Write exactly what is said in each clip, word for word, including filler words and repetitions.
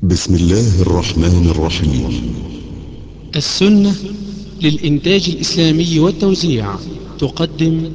بسم الله الرحمن الرحيم. السنة للإنتاج الإسلامي والتوزيع تقدم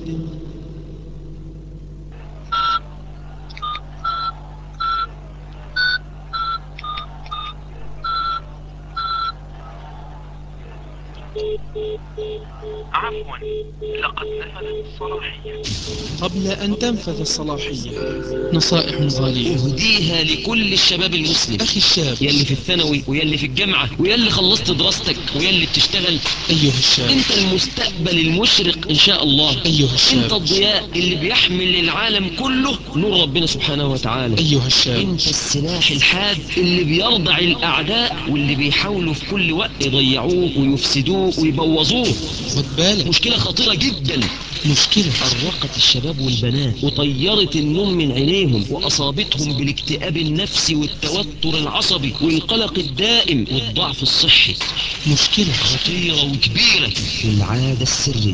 عفوا، لقد نفذت الصلاحية. قبل أن تنفذ الصلاحية نصائح غالية اهديها لكل الشباب المسلم. أخي الشاب، يلي في الثانوي ويلي في الجامعة ويلي خلصت دراستك ويلي بتشتغل. أيها الشاب، انت المستقبل المشرق ان شاء الله. أيها الشاب، انت الضياء اللي بيحمل للعالم كله نور ربنا سبحانه وتعالى. أيها الشاب، انت السلاح الحاد اللي بيرضع الاعداء واللي بيحاولوا في كل وقت يضيعوه ويفسدوه ويبوظوه. خد بالك، مشكلة خطيرة جدا مشكلة أرقت الشباب والبنات وطيرت النوم من عينيهم وأصابتهم بالاكتئاب النفسي والتوتر العصبي والقلق الدائم والضعف الصحي. مشكلة خطيرة وكبيرة. العادة السرية.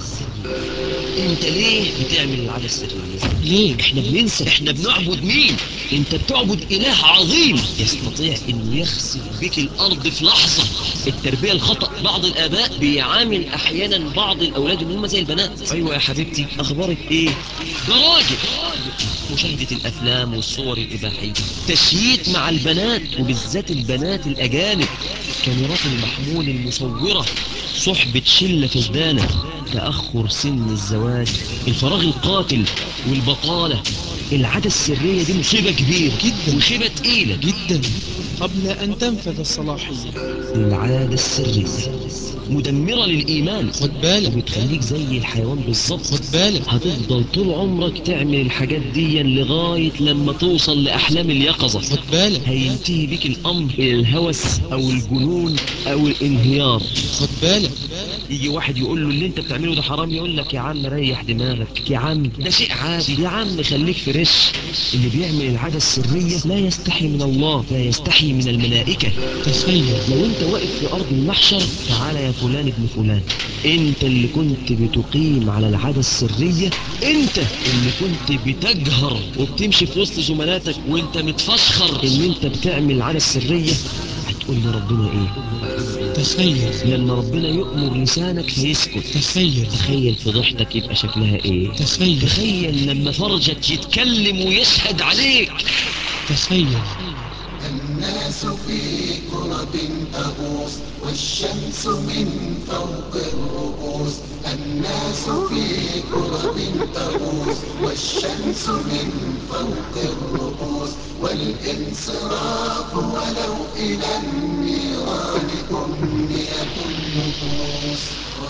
انت ليه بتعمل العادة السرية؟ ليه؟ احنا بننسى احنا بنعبد مين. انت بتعبد اله عظيم يستطيع انه يخسف بك الارض في لحظة. التربية الخطأ، بعض الاباء بيعامل احيانا بعض الاولاد ان هم زي البنات. ايوه يا حبيبتي، اخبارك ايه؟ ده راجل. مشاهدة الافلام والصور الاباحية، تشييت مع البنات وبالذات البنات الاجانب، كاميرات المحمول المصورة، صحبة شلة فسدانة، تأخر سن الزواج، الفراغ القاتل والبطالة. العادة السرية دي مصيبة كبيرة جدا وخيبة تقيلة جدا. قبل أن تنفذ الصلاحية العادة السرية مدمرة للإيمان خد بالك، وبتخليك زي الحيوان بالظبط. خد بالك، هتفضل طول عمرك تعمل الحاجات دي لغاية لما توصل لأحلام اليقظة. خد بالك، هينتهي بك الأمر إلى الهوس أو الجنون أو الانهيار. خد بالك، يجي واحد يقول له اللي انت بتعمله ده حرام، يقول لك يا عم ريح دماغك، يا عم ده شيء عادي، يا عم خليك فريش. اللي بيعمل العادة السرية لا يستحي من الله، لا يستحي من الملائكة. تخيل لو انت واقف في ارض المحشر، تعالى يا فلان ابن فلان، انت اللي كنت بتقيم على العادة السرية، انت اللي كنت بتجهر وبتمشي في وسط زملاتك وانت متفشخر ان انت بتعمل العادة السرية. هتقول لي ربنا ايه؟ تخيل لما ربنا يؤمر لسانك فيسكت. تخيل تخيل فضحتك يبقى شكلها ايه؟ تخيل تخيل لما فرجك يتكلم ويشهد عليك. تخيل الناس في كرة تغوص والشمس من فوق الرؤوس. الناس في كرة تغوص والشمس من فوق الرؤوس. والانصراف ولو إلى النيران أمنية النفوس.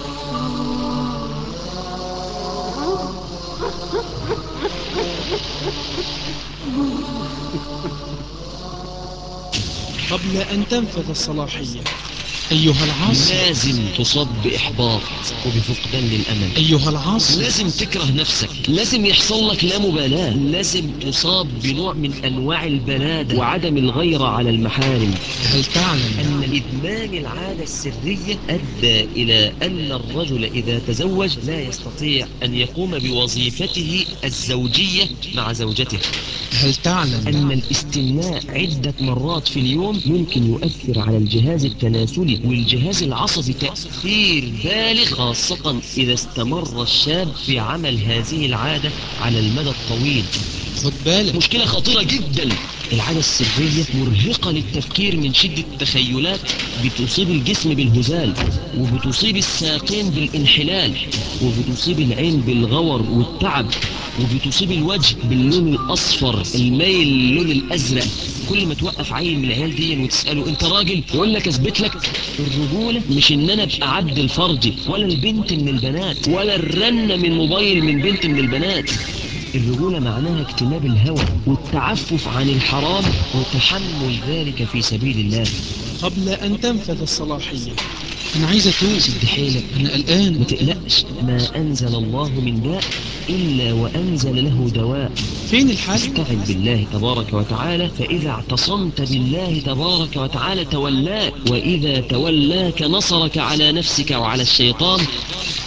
قبل أن تنفذ الصلاحية أيها العاصي، لازم تصاب بإحباط وبفقدان للأمل. أيها العاصي، لازم تكره نفسك، لازم يحصل لك لا مبالاة، لازم تصاب بنوع من أنواع البلادة وعدم الغيرة على المحارم. هل تعلم أن إدمان العادة السرية أدى إلى أن الرجل إذا تزوج لا يستطيع أن يقوم بوظيفته الزوجية مع زوجته. هل تعلم أن الاستمناء عدة مرات في اليوم ممكن يؤثر على الجهاز التناسلي والجهاز العصبي تأثير بالغ، خاصة إذا استمر الشاب في عمل هذه العادة على المدى الطويل. خد بالك مشكلة خطيرة جدا. العادة السرية مرهقة للتفكير من شدة التخيلات، بتصيب الجسم بالهزال، وبتصيب الساقين بالانحلال، وبتصيب العين بالغور والتعب، وبتصيب الوجه باللون الأصفر الميل للون الأزرق. كل ما توقف عيل من العيال دي وتسأله انت راجل، يقول لك اثبت لك. الرجولة مش ان انا ابقى عبد الفرج، ولا البنت من البنات، ولا الرنة من موبايل من بنت من البنات. الرجولة معناها اجتناب الهوى والتعفف عن الحرام وتحمل ذلك في سبيل الله. قبل أن تنفذ الصلاحية أنا عايز أتوب، شد حيلك، أنا قلقان. ما تقلقش، ما أنزل الله من داء إلا وأنزل له دواء. فين الحل؟ استعن بالله تبارك وتعالى، فإذا اعتصمت بالله تبارك وتعالى تولاك، وإذا تولاك نصرك على نفسك وعلى الشيطان.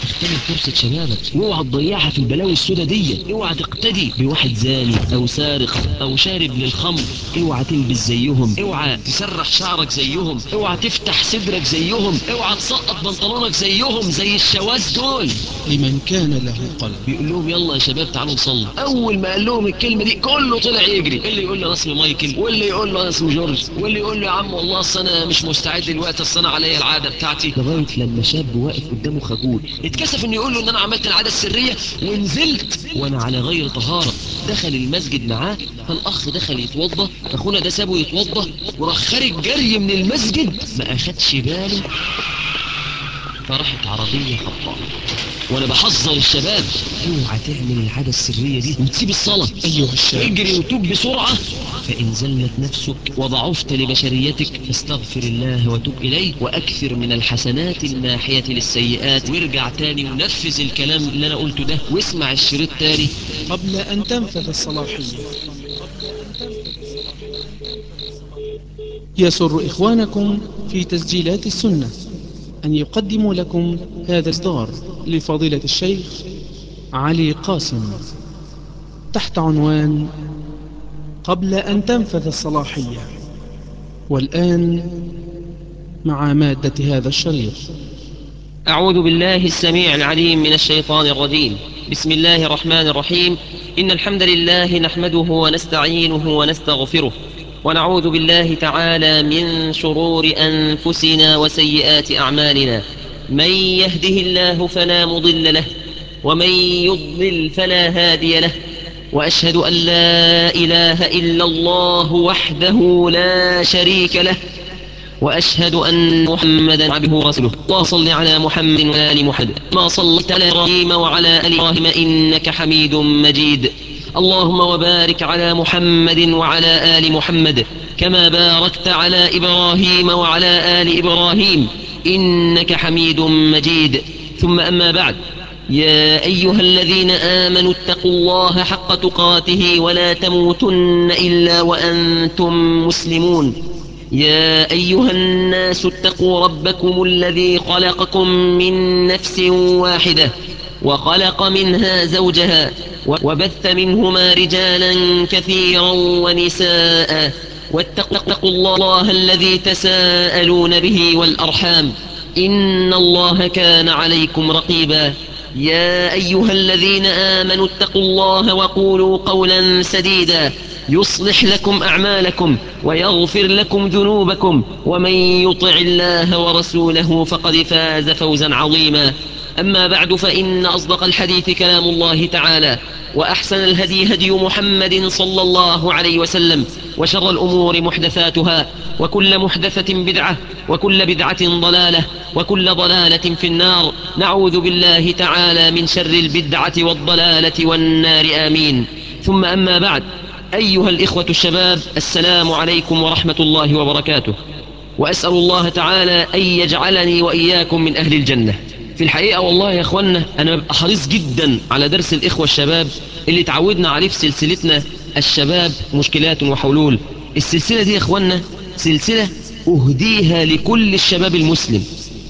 اغتنم فرصة شبابك واوعى تضيعها في البلاوي السوداء دي. اوعى تقتدي بواحد زاني او سارق او شارب للخمر. اوعى تلبس زيهم، اوعى تسرح شعرك زيهم، اوعى تفتح صدرك زيهم، اوعى تسقط بنطلونك زيهم زي الشواذ دول. لمن كان له قلب. بيقول لهم يلا يا شباب تعالوا نصلي. اول ما قال لهم الكلمه دي كله طلع يجري، اللي يقول له انا اسمي مايكل، واللي يقول له انا اسمي جورج، واللي يقول له يا عم والله اصل انا مش مستعد دلوقتي، اصل انا عليا العاده بتاعتي. لغايه لما شاب واقف قدامه خجول اتكسف انه يقول له ان انا عملت العاده السريه ونزلت وانا على غير طهاره. دخل المسجد معاه، فالاخ دخل يتوضى، اخونا ده سابه يتوضى وراح خارج جري من المسجد، ما اخدش باله فراحت عربيه خبطاه. وانا بحذر الشباب اوعى تعمل العاده السريه دي وتسيب الصلاه. أيها الشاب، اجري وتوب بسرعه، فان زلت نفسك وضعفت لبشريتك فاستغفر الله وتوب اليه، واكثر من الحسنات الماحيه للسيئات. وارجع تاني ونفذ الكلام اللي انا قلته ده واسمع الشريط تاني قبل أن تنفذ الصلاحية. يسر إخوانكم في تسجيلات السنة أن يقدموا لكم هذا الإصدار لفضيلة الشيخ علي قاسم تحت عنوان قبل أن تنفذ الصلاحية. والآن مع مادة هذا الشريط. أعوذ بالله السميع العليم من الشيطان الرجيم. بسم الله الرحمن الرحيم. إن الحمد لله نحمده ونستعينه ونستغفره، ونعوذ بالله تعالى من شرور أنفسنا وسيئات أعمالنا. من يهده الله فلا مضل له، ومن يضلل فلا هادي له، وأشهد أن لا إله إلا الله وحده لا شريك له، وأشهد أن محمدا عبده ورسوله. اللهم صل على محمد وعلى آل محمد ما صليت على إبراهيم وعلى آل إبراهيم إنك حميد مجيد. اللهم وبارك على محمد وعلى آل محمد كما باركت على إبراهيم وعلى آل إبراهيم إنك حميد مجيد. ثم أما بعد، يا أيها الذين آمنوا اتقوا الله حق تقاته ولا تموتن إلا وأنتم مسلمون. يا أيها الناس اتقوا ربكم الذي خلقكم من نفس واحدة وخلق منها زوجها وبث منهما رجالا كثيرا ونساء، واتقوا الله الذي تساءلون به والأرحام إن الله كان عليكم رقيبا. يا أيها الذين آمنوا اتقوا الله وقولوا قولا سديدا يصلح لكم أعمالكم ويغفر لكم ذنوبكم، ومن يطع الله ورسوله فقد فاز فوزا عظيما. أما بعد، فإن أصدق الحديث كلام الله تعالى، وأحسن الهدي هدي محمد صلى الله عليه وسلم، وشر الأمور محدثاتها، وكل محدثة بدعة، وكل بدعة ضلالة، وكل ضلالة في النار. نعوذ بالله تعالى من شر البدعة والضلالة والنار، آمين. ثم أما بعد، أيها الإخوة الشباب، السلام عليكم ورحمة الله وبركاته، وأسأل الله تعالى أن يجعلني وإياكم من أهل الجنة. في الحقيقة والله يا أخوانا أنا ببقى حريص جدا على درس الإخوة الشباب اللي تعودنا عليه في سلسلتنا الشباب مشكلات وحلول. السلسلة دي يا أخوانا سلسلة أهديها لكل الشباب المسلم،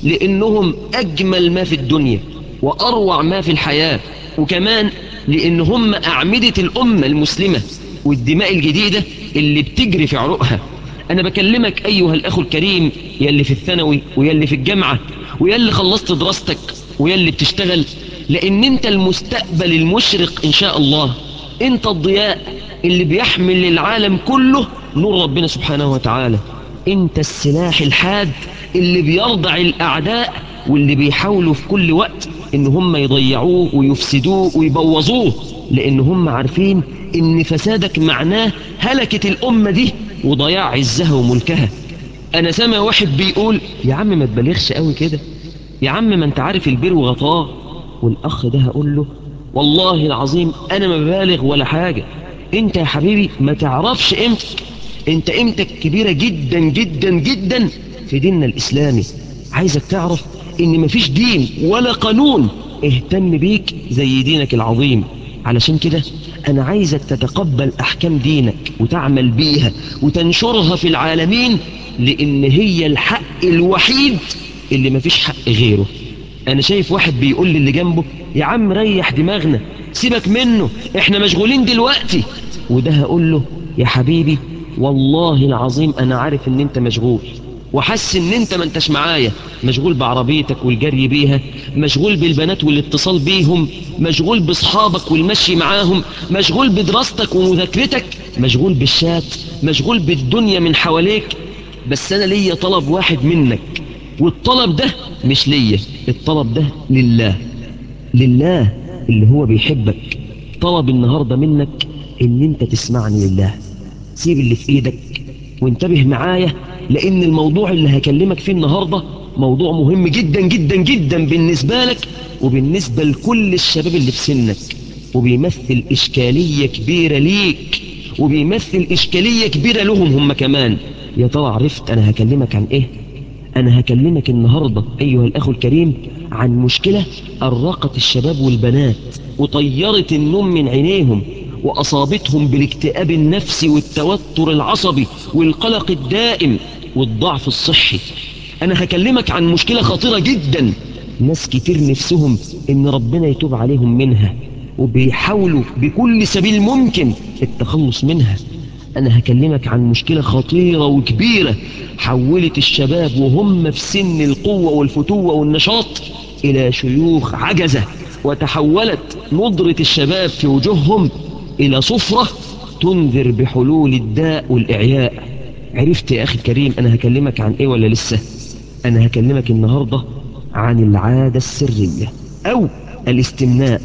لأنهم أجمل ما في الدنيا وأروع ما في الحياة، وكمان لأنهم أعمدة الأمة المسلمة والدماء الجديدة اللي بتجري في عروقها. أنا بكلمك أيها الأخ الكريم، يلي في الثانوي ويلي في الجامعة ويلي خلصت دراستك ويلي بتشتغل، لأن أنت المستقبل المشرق إن شاء الله. أنت الضياء اللي بيحمل للعالم كله نور ربنا سبحانه وتعالى. أنت السلاح الحاد اللي بيرضع الأعداء واللي بيحاولوا في كل وقت إن هم يضيعوه ويفسدوه ويبوظوه، لأن هم عارفين إن فسادك معناه هلكة الأمة دي وضياع عزها وملكها. أنا سامع واحد بيقول يا عم ما تبالغش قوي كده، يا عم ما انت عارف البير وغطاه. والأخ ده هقول له والله العظيم أنا ما ببالغ ولا حاجة. انت يا حبيبي ما تعرفش قيمتك، انت قيمتك كبيرة جدا جدا جدا في ديننا الإسلامي. عايزك تعرف ان مفيش دين ولا قانون اهتم بيك زي دينك العظيم. علشان كده أنا عايزك تتقبل أحكام دينك وتعمل بيها وتنشرها في العالمين، لأن هي الحق الوحيد اللي مفيش حق غيره. أنا شايف واحد بيقول للي جنبه يا عم ريح دماغنا، سيبك منه، احنا مشغولين دلوقتي. وده هقول له يا حبيبي والله العظيم أنا عارف إن أنت مشغول، وحس إن أنت ما أنتش معايا، مشغول بعربيتك والجري بيها، مشغول بالبنات والاتصال بيهم، مشغول بأصحابك والمشي معاهم، مشغول بدراستك ومذاكرتك، مشغول بالشات، مشغول بالدنيا من حواليك. بس أنا ليا طلب واحد منك، والطلب ده مش ليا، الطلب ده لله، لله اللي هو بيحبك. طلب النهاردة منك ان انت تسمعني لله، سيب اللي في ايدك وانتبه معايا، لان الموضوع اللي هكلمك فيه النهاردة موضوع مهم جدا جدا جدا بالنسبة لك وبالنسبة لكل الشباب اللي في سنك، وبيمثل اشكالية كبيرة ليك، وبيمثل اشكالية كبيرة لهم هم كمان. يا ترى عرفت انا هكلمك عن ايه؟ أنا هكلمك النهاردة أيها الأخ الكريم عن مشكلة أرقت الشباب والبنات وطيرت النوم من عينيهم، وأصابتهم بالاكتئاب النفسي والتوتر العصبي والقلق الدائم والضعف الصحي. أنا هكلمك عن مشكلة خطيرة جدا، ناس كتير نفسهم إن ربنا يتوب عليهم منها، وبيحاولوا بكل سبيل ممكن التخلص منها. أنا هكلمك عن مشكلة خطيرة وكبيرة حولت الشباب وهم في سن القوة والفتوة والنشاط إلى شيوخ عجزة، وتحولت نضرة الشباب في وجوههم إلى صفرة تنذر بحلول الداء والإعياء. عرفت يا أخي الكريم أنا هكلمك عن إيه ولا لسه؟ أنا هكلمك النهاردة عن العادة السرية أو الاستمناء.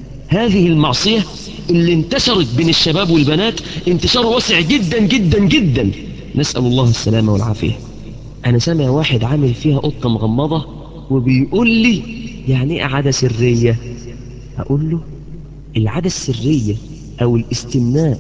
هذه المعصية اللي انتشرت بين الشباب والبنات انتشار واسع جدا جدا جدا، نسأل الله السلامة والعافية. أنا سامع واحد عامل فيها قطة مغمضة وبيقول لي يعني إيه عادة سرية؟ هقول له العادة السرية أو الاستمناء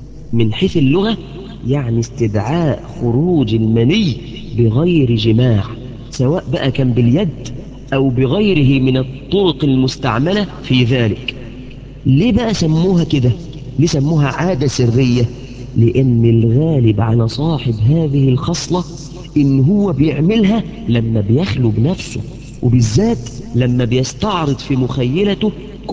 من حيث اللغة يعني استدعاء خروج المني بغير جماع، سواء بقى كان باليد أو بغيره من الطرق المستعملة في ذلك. ليه بقى سموها كده؟ ليه سموها عادة سرية؟ لأن الغالب على صاحب هذه الخصلة إن هو بيعملها لما بيخلو بنفسه، وبالذات لما بيستعرض في مخيلته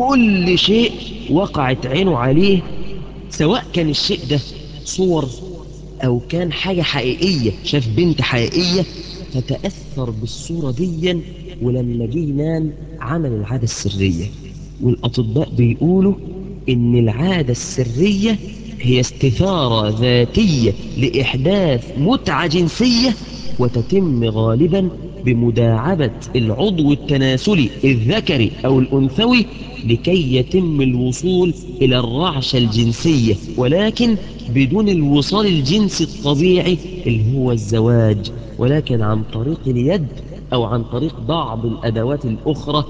كل شيء وقعت عينه عليه، سواء كان الشيء ده صور أو كان حاجة حقيقية، شاف بنت حقيقية فتأثر بالصورة دي، ولما جه ينام عمل العادة السرية. والأطباء بيقولوا إن العادة السرية هي استثارة ذاتية لإحداث متعة جنسية، وتتم غالبا بمداعبة العضو التناسلي الذكري أو الأنثوي لكي يتم الوصول إلى الرعشة الجنسية، ولكن بدون الوصال الجنسي الطبيعي اللي هو الزواج، ولكن عن طريق اليد أو عن طريق بعض الأدوات الأخرى.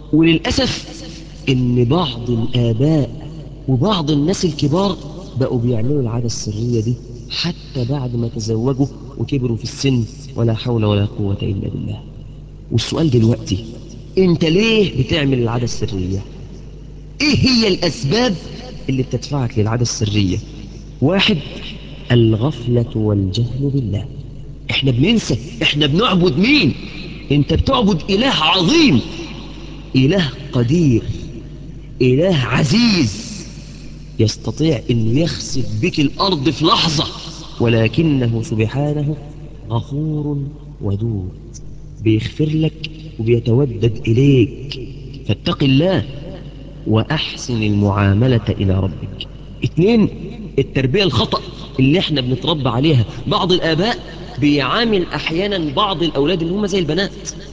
وللأسف إن بعض الآباء وبعض الناس الكبار بقوا بيعملوا العادة السرية دي حتى بعد ما تزوجوا وكبروا في السن، ولا حول ولا قوة إلا بالله. والسؤال دلوقتي انت ليه بتعمل العادة السرية؟ ايه هي الأسباب اللي بتدفعك للعادة السرية؟ واحد، الغفلة والجهل بالله. احنا بننسى احنا بنعبد مين. انت بتعبد إله عظيم، إله قدير، إله عزيز يستطيع أن يخسف بك الأرض في لحظة، ولكنه سبحانه غفور ودود، بيغفر لك وبيتودد إليك. فاتق الله وأحسن المعاملة إلى ربك. اتنين، التربية الخطأ اللي احنا بنتربى عليها. بعض الآباء بيعامل أحيانا بعض الأولاد اللي هم زي البنات،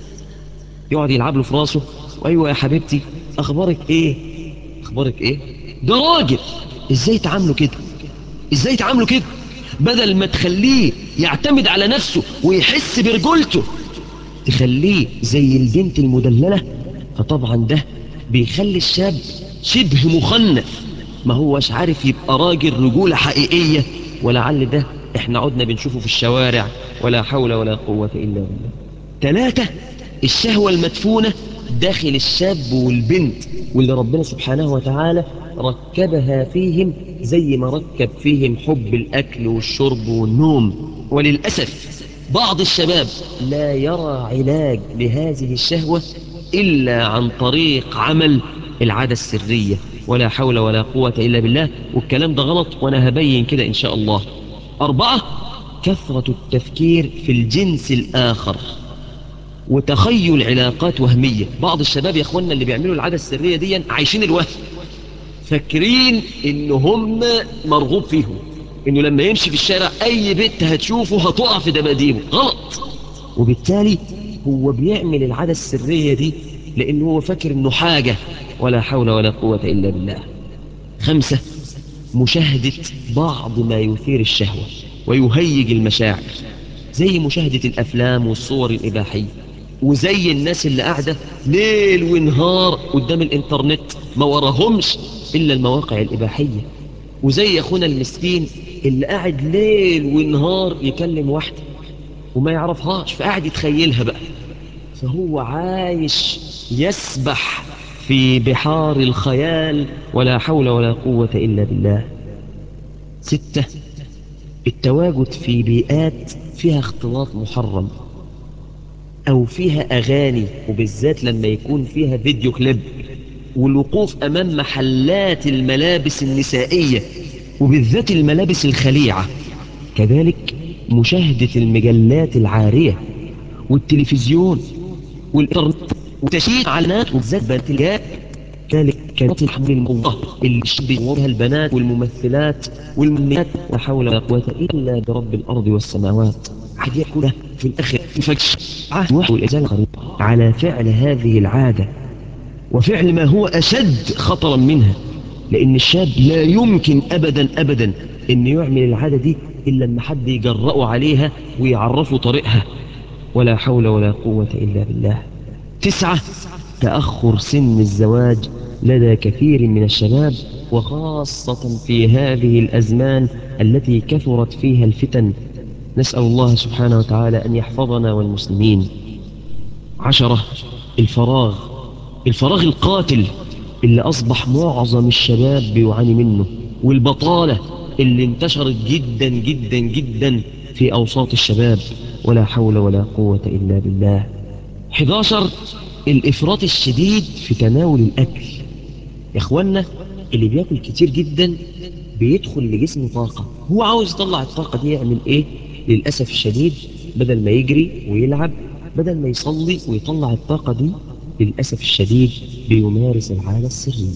يقعد يلعب له في راسه، وأيوة يا حبيبتي أخبارك إيه؟ أخبارك إيه؟ ده راجل، إزاي تعامله كده؟ إزاي تعامله كده؟ بدل ما تخليه يعتمد على نفسه ويحس برجولته تخليه زي البنت المدللة. فطبعا ده بيخلي الشاب شبه مخنث، ما هوش عارف يبقى راجل رجولة حقيقية، ولعل ده احنا عدنا بنشوفه في الشوارع، ولا حول ولا قوة إلا بالله. ثلاثة، الشهوة المدفونة داخل الشاب والبنت، واللي ربنا سبحانه وتعالى ركبها فيهم زي ما ركب فيهم حب الأكل والشرب والنوم. وللأسف بعض الشباب لا يرى علاج لهذه الشهوة إلا عن طريق عمل العادة السرية، ولا حول ولا قوة إلا بالله. والكلام ده غلط وأنا هبين كده إن شاء الله. أربعة، كثرة التفكير في الجنس الآخر وتخيل علاقات وهمية. بعض الشباب يا أخوانا اللي بيعملوا العادة السرية دي عايشين الوهم، فاكرين إن هم مرغوب فيهم، إنه لما يمشي في الشارع أي بنت هتشوفه هتقع في دباديبه. غلط. وبالتالي هو بيعمل العادة السرية دي لأنه هو فاكر إنه حاجة، ولا حول ولا قوة إلا بالله. خمسة، مشاهدة بعض ما يثير الشهوة ويهيج المشاعر، زي مشاهدة الأفلام والصور الإباحية، وزي الناس اللي قاعدة ليل ونهار قدام الإنترنت ما وراهمش إلا المواقع الإباحية، وزي أخونا المسكين اللي قاعد ليل ونهار يكلم واحدة وما يعرفهاش فقاعد يتخيلها بقى، فهو عايش يسبح في بحار الخيال، ولا حول ولا قوة إلا بالله. ستة، التواجد في بيئات فيها اختلاط محرم أو فيها أغاني، وبالذات لما يكون فيها فيديو كليب، والوقوف أمام محلات الملابس النسائية وبالذات الملابس الخليعة. كذلك مشاهدة المجلات العارية والتلفزيون والإنترنت وتشييد علامات وبالذات بنات الجاب. كذلك كانت الحمل الموضة اللي بيصورها البنات والممثلات والمنيات، ولا حول ولا قوة إلا برب الأرض والسماوات. عاد يحكوا في الأخر فجأة والإزالة قريب على فعل هذه العادة وفعل ما هو أشد خطرا منها، لأن الشاب لا يمكن أبدا أبدا أن يعمل العادة دي إلا لما حد يجرأه عليها ويعرفه طريقها، ولا حول ولا قوة إلا بالله. تسعة، تأخر سن الزواج لدى كثير من الشباب، وخاصة في هذه الأزمان التي كثرت فيها الفتن. نسأل الله سبحانه وتعالى أن يحفظنا والمسلمين. عشرة، الفراغ الفراغ القاتل اللي أصبح معظم الشباب بيعاني منه، والبطالة اللي انتشرت جدا جدا جدا في أوساط الشباب، ولا حول ولا قوة إلا بالله. حداشر، الإفراط الشديد في تناول الأكل. يا إخوانا اللي بيأكل كتير جدا بيدخل لجسمه طاقة، هو عاوز يطلع الطاقة دي يعمل إيه؟ للأسف الشديد بدل ما يجري ويلعب، بدل ما يصلي ويطلع الطاقة دي، للأسف الشديد بيمارس العادة السرية.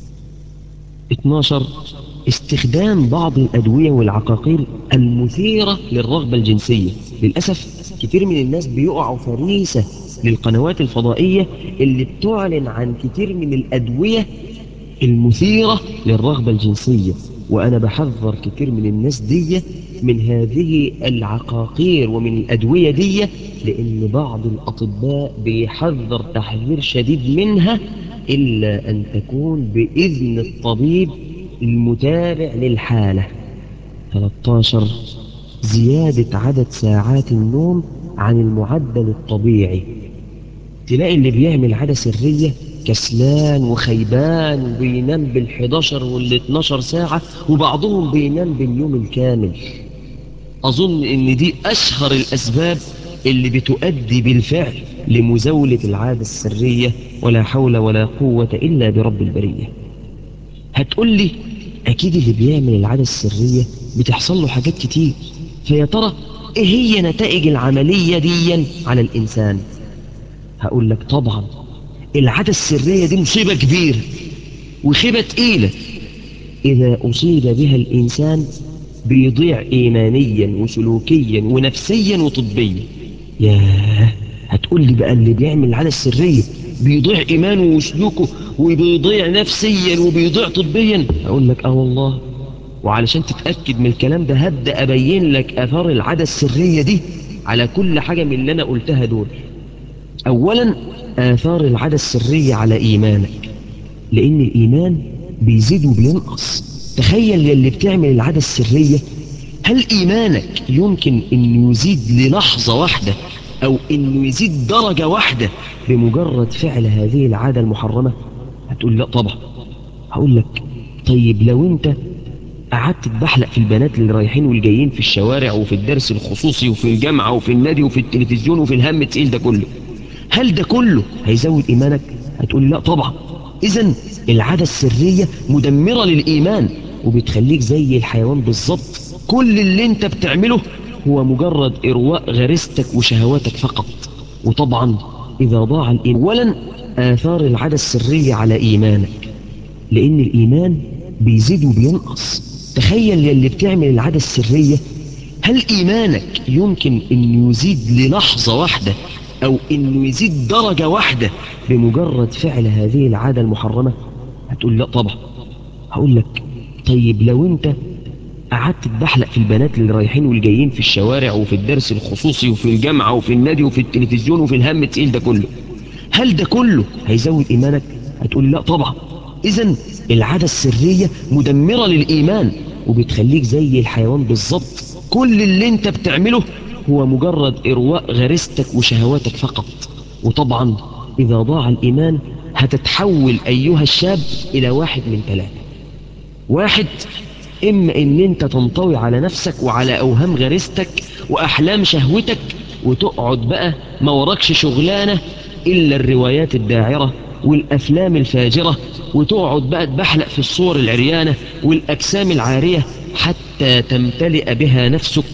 اتناشر، استخدام بعض الأدوية والعقاقير المثيرة للرغبة الجنسية. للأسف كتير من الناس بيقعوا فريسة للقنوات الفضائية اللي بتعلن عن كتير من الأدوية المثيرة للرغبة الجنسية، وأنا بحذر كتير من الناس دي من هذه العقاقير ومن الأدوية دي، لأن بعض الأطباء بيحذر تحذير شديد منها إلا أن تكون بإذن الطبيب المتابع للحالة. ثلاثة عشر، زيادة عدد ساعات النوم عن المعدل الطبيعي. تلاقي اللي بيعمل عادة سرية كسلان وخيبان وبينام بالحداشر والاتناشر ساعة، وبعضهم بينام باليوم الكامل. أظن إن دي أشهر الأسباب اللي بتؤدي بالفعل لمزاولة العادة السرية، ولا حول ولا قوة إلا برب البرية. هتقول لي أكيد اللي بيعمل العادة السرية بتحصل له حاجات كتير، فيا ترى إيه هي نتائج العملية دي على الإنسان؟ هقول لك طبعا العادة السرية دي مصيبة كبيرة وخيبة تقيلة. إذا أصيب بها الإنسان بيضيع إيمانيا وسلوكيا ونفسيا وطبيا. ياه، هتقول لي بقى اللي بيعمل العادة السرية بيضيع إيمانه وسلوكه وبيضيع نفسيا وبيضيع طبيا؟ أقول لك آه والله. وعلشان تتأكد من الكلام ده هبدأ أبين لك أثار العادة السرية دي على كل حاجة من اللي أنا قلتها دول. أولا، آثار العادة السرية على إيمانك، لأن الإيمان بيزيد وبينقص. تخيل يلي بتعمل العادة السرية، هل إيمانك يمكن أن يزيد للحظة واحدة أو أنه يزيد درجة واحدة بمجرد فعل هذه العادة المحرمة؟ هتقول لا طبعا. هقول لك طيب لو أنت قعدت تبحلق في البنات اللي رايحين والجايين في الشوارع وفي الدرس الخصوصي وفي الجامعة وفي النادي وفي التلفزيون وفي الهم التقيل ده كله، هل ده كله هيزود إيمانك؟ هتقولي لا طبعا. إذن العادة السرية مدمرة للإيمان وبتخليك زي الحيوان بالظبط. كل اللي انت بتعمله هو مجرد إرواء غريزتك وشهواتك فقط. وطبعا إذا ضاع الإيمان، أولا آثار العادة السرية على إيمانك، لأن الإيمان بيزيد وبينقص. تخيل يلي بتعمل العادة السرية، هل إيمانك يمكن أن يزيد للحظة واحدة أو أنه يزيد درجة واحدة بمجرد فعل هذه العادة المحرمة؟ هتقول لا طبعا. هقول لك طيب لو أنت قعدت تبحلق في البنات اللي رايحين والجايين في الشوارع وفي الدرس الخصوصي وفي الجامعة وفي النادي وفي التلفزيون وفي الهم التقيل ده كله، هل ده كله هيزود إيمانك؟ هتقول لا طبعا. إذن العادة السرية مدمرة للإيمان وبتخليك زي الحيوان بالظبط. كل اللي انت بتعمله هو مجرد إرواء غريزتك وشهواتك فقط. وطبعا إذا ضاع الإيمان هتتحول أيها الشاب إلى واحد من ثلاثة. واحد، إما إن أنت تنطوي على نفسك وعلى أوهام غريزتك وأحلام شهوتك وتقعد بقى ما وراكش شغلانة إلا الروايات الداعرة والأفلام الفاجرة، وتقعد بقى تبحلق في الصور العريانة والأجسام العارية حتى تمتلئ بها نفسك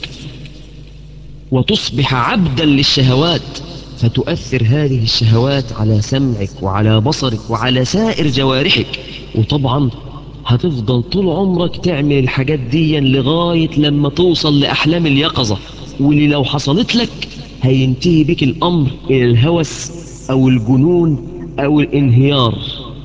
وتصبح عبدا للشهوات، فتؤثر هذه الشهوات على سمعك وعلى بصرك وعلى سائر جوارحك. وطبعا هتفضل طول عمرك تعمل الحاجات دي لغاية لما توصل لأحلام اليقظة، واللي لو حصلت لك هينتهي بك الأمر إلى الهوس أو الجنون أو الانهيار،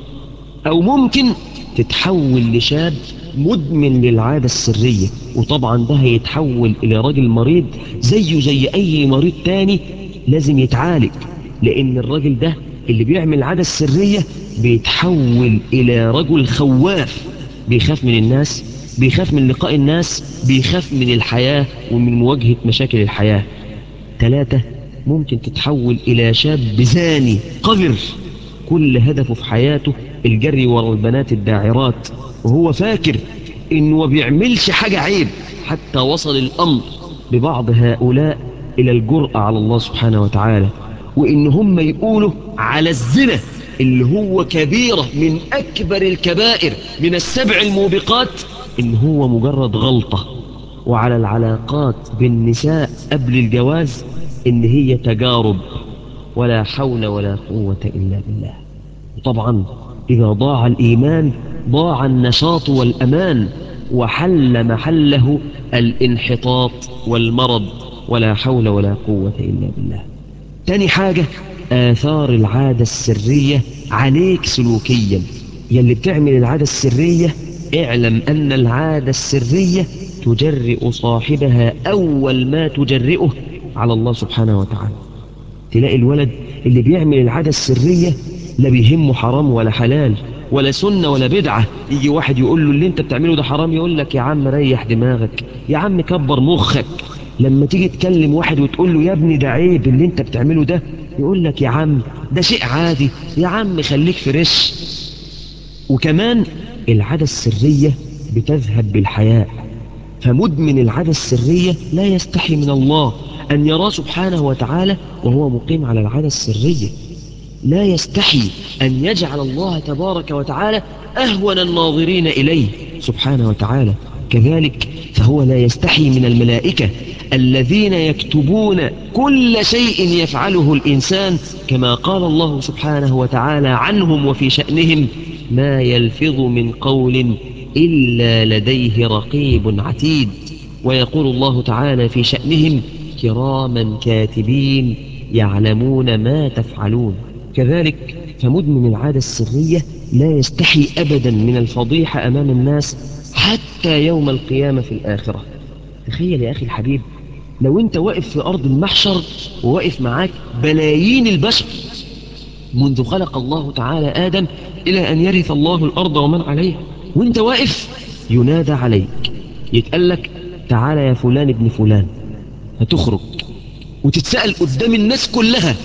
أو ممكن تتحول لشاب مدمن للعادة السرية. وطبعا ده هيتحول إلى راجل مريض زيه زي أي مريض تاني لازم يتعالج، لأن الراجل ده اللي بيعمل العادة السرية بيتحول إلى رجل خواف، بيخاف من الناس، بيخاف من لقاء الناس، بيخاف من الحياة ومن مواجهة مشاكل الحياة. ثلاثة، ممكن تتحول إلى شاب زاني قذر كل هدفه في حياته الجري ورا البنات الداعرات، وهو فاكر إنه ما بيعملش حاجة عيب، حتى وصل الأمر ببعض هؤلاء إلى الجرأة على الله سبحانه وتعالى، وإن هم يقولوا على الزنا اللي هو كبيرة من أكبر الكبائر من السبع الموبقات إن هو مجرد غلطة، وعلى العلاقات بالنساء قبل الجواز إن هي تجارب، ولا حول ولا قوة إلا بالله. طبعا إذا ضاع الإيمان ضاع النشاط والأمان، وحل محله الانحطاط والمرض، ولا حول ولا قوة إلا بالله. تاني حاجة، آثار العادة السرية عليك سلوكيا. يلي بتعمل العادة السرية اعلم أن العادة السرية تجرئ صاحبها أول ما تجرئه على الله سبحانه وتعالى. تلاقي الولد اللي بيعمل العادة السرية لا بيهمه حرام ولا حلال ولا سنة ولا بدعة. يجي واحد يقول له اللي انت بتعمله ده حرام، يقول لك يا عم ريح دماغك، يا عم كبر مخك. لما تيجي تكلم واحد وتقول له يا ابني ده عيب اللي انت بتعمله ده، يقول لك يا عم ده شيء عادي، يا عم خليك فريش. وكمان العادة السرية بتذهب بالحياء، فمدمن العادة السرية لا يستحي من الله أن يرى سبحانه وتعالى وهو مقيم على العادة السرية، لا يستحي أن يجعل الله تبارك وتعالى أهون الناظرين إليه سبحانه وتعالى. كذلك فهو لا يستحي من الملائكة الذين يكتبون كل شيء يفعله الإنسان، كما قال الله سبحانه وتعالى عنهم وفي شأنهم: ما يلفظ من قول إلا لديه رقيب عتيد. ويقول الله تعالى في شأنهم: كراما كاتبين يعلمون ما تفعلون. كذلك فمدمن العادة السرية لا يستحي أبدا من الفضيحة أمام الناس حتى يوم القيامة في الآخرة. تخيل يا أخي الحبيب لو أنت واقف في أرض المحشر وواقف معاك بلايين البشر منذ خلق الله تعالى آدم إلى أن يرث الله الأرض ومن عليها، وأنت واقف ينادى عليك، يتقال لك تعالى يا فلان ابن فلان، هتخرج وتتسأل قدام الناس كلها: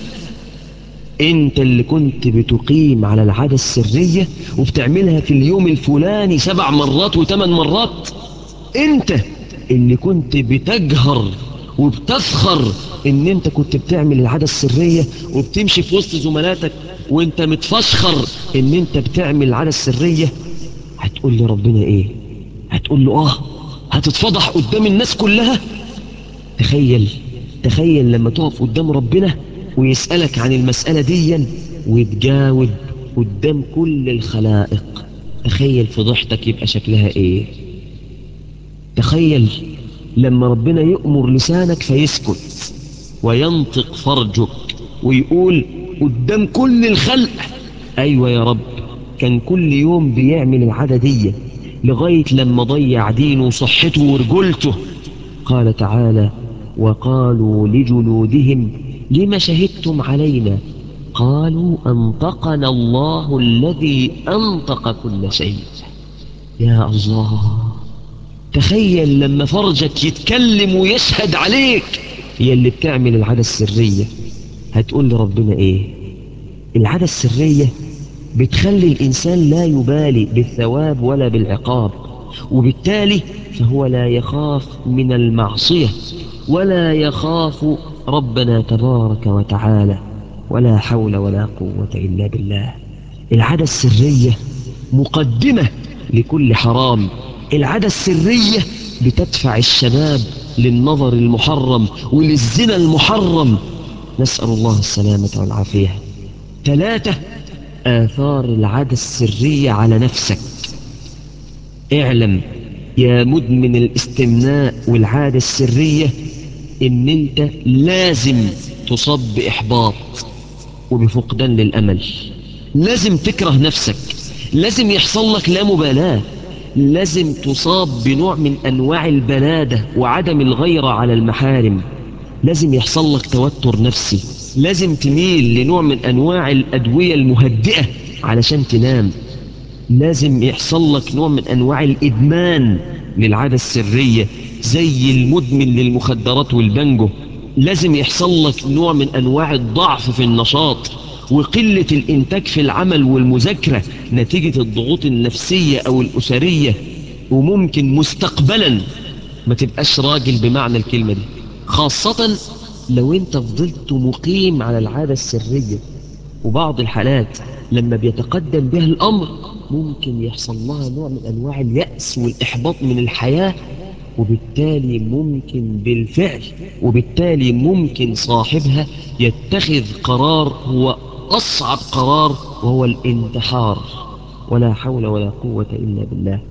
انت اللي كنت بتقيم على العادة السرية وبتعملها في اليوم الفلاني سبع مرات وثمان مرات؟ انت اللي كنت بتجهر وبتفخر ان انت كنت بتعمل العادة السرية، وبتمشي في وسط زملاتك وانت متفشخر ان انت بتعمل العادة السرية، هتقول لي ربنا ايه؟ هتقول له اه هتتفضح قدام الناس كلها. تخيل تخيل لما تقف قدام ربنا ويسألك عن المسألة دي وتجاوب قدام كل الخلائق. تخيل فضحتك يبقى شكلها ايه. تخيل لما ربنا يأمر لسانك فيسكت وينطق فرجك ويقول قدام كل الخلق ايوه يا رب كان كل يوم بيعمل العادة دي لغاية لما ضيع دينه وصحته ورجولته. قال تعالى وقالوا لجلودهم لم شهدتم علينا قالوا أنطقنا الله الذي أنطق كل شيء. يا الله تخيل لما فرجك يتكلم ويشهد عليك يا اللي بتعمل العادة السرية. هتقول لربنا ايه؟ العادة السرية بتخلي الإنسان لا يبالي بالثواب ولا بالعقاب، وبالتالي فهو لا يخاف من المعصية ولا يخاف ربنا تبارك وتعالى. ولا حول ولا قوة إلا بالله. العادة السرية مقدمة لكل حرام. العادة السرية بتدفع الشباب للنظر المحرم وللزنا المحرم، نسأل الله السلامة والعافية. ثلاثة، آثار العادة السرية على نفسك. اعلم يا مدمن الاستمناء والعادة السرية ان انت لازم تصاب بإحباط وبفقدان للأمل. لازم تكره نفسك، لازم يحصل لك لا مبالاة، لازم تصاب بنوع من أنواع البلادة وعدم الغيرة على المحارم، لازم يحصل لك توتر نفسي، لازم تميل لنوع من أنواع الأدوية المهدئة علشان تنام، لازم يحصل لك نوع من أنواع الإدمان للعادة السرية زي المدمن للمخدرات والبنجو، لازم يحصل لك نوع من أنواع الضعف في النشاط وقلة الإنتاج في العمل والمذاكرة نتيجة الضغوط النفسية أو الأسرية، وممكن مستقبلا ما تبقاش راجل بمعنى الكلمة دي، خاصة لو انت فضلت مقيم على العادة السرية. وبعض الحالات لما بيتقدم بها الأمر ممكن يحصل لها نوع من أنواع اليأس والإحباط من الحياة، وبالتالي ممكن بالفعل وبالتالي ممكن صاحبها يتخذ قرار هو أصعب قرار وهو الانتحار. ولا حول ولا قوة إلا بالله.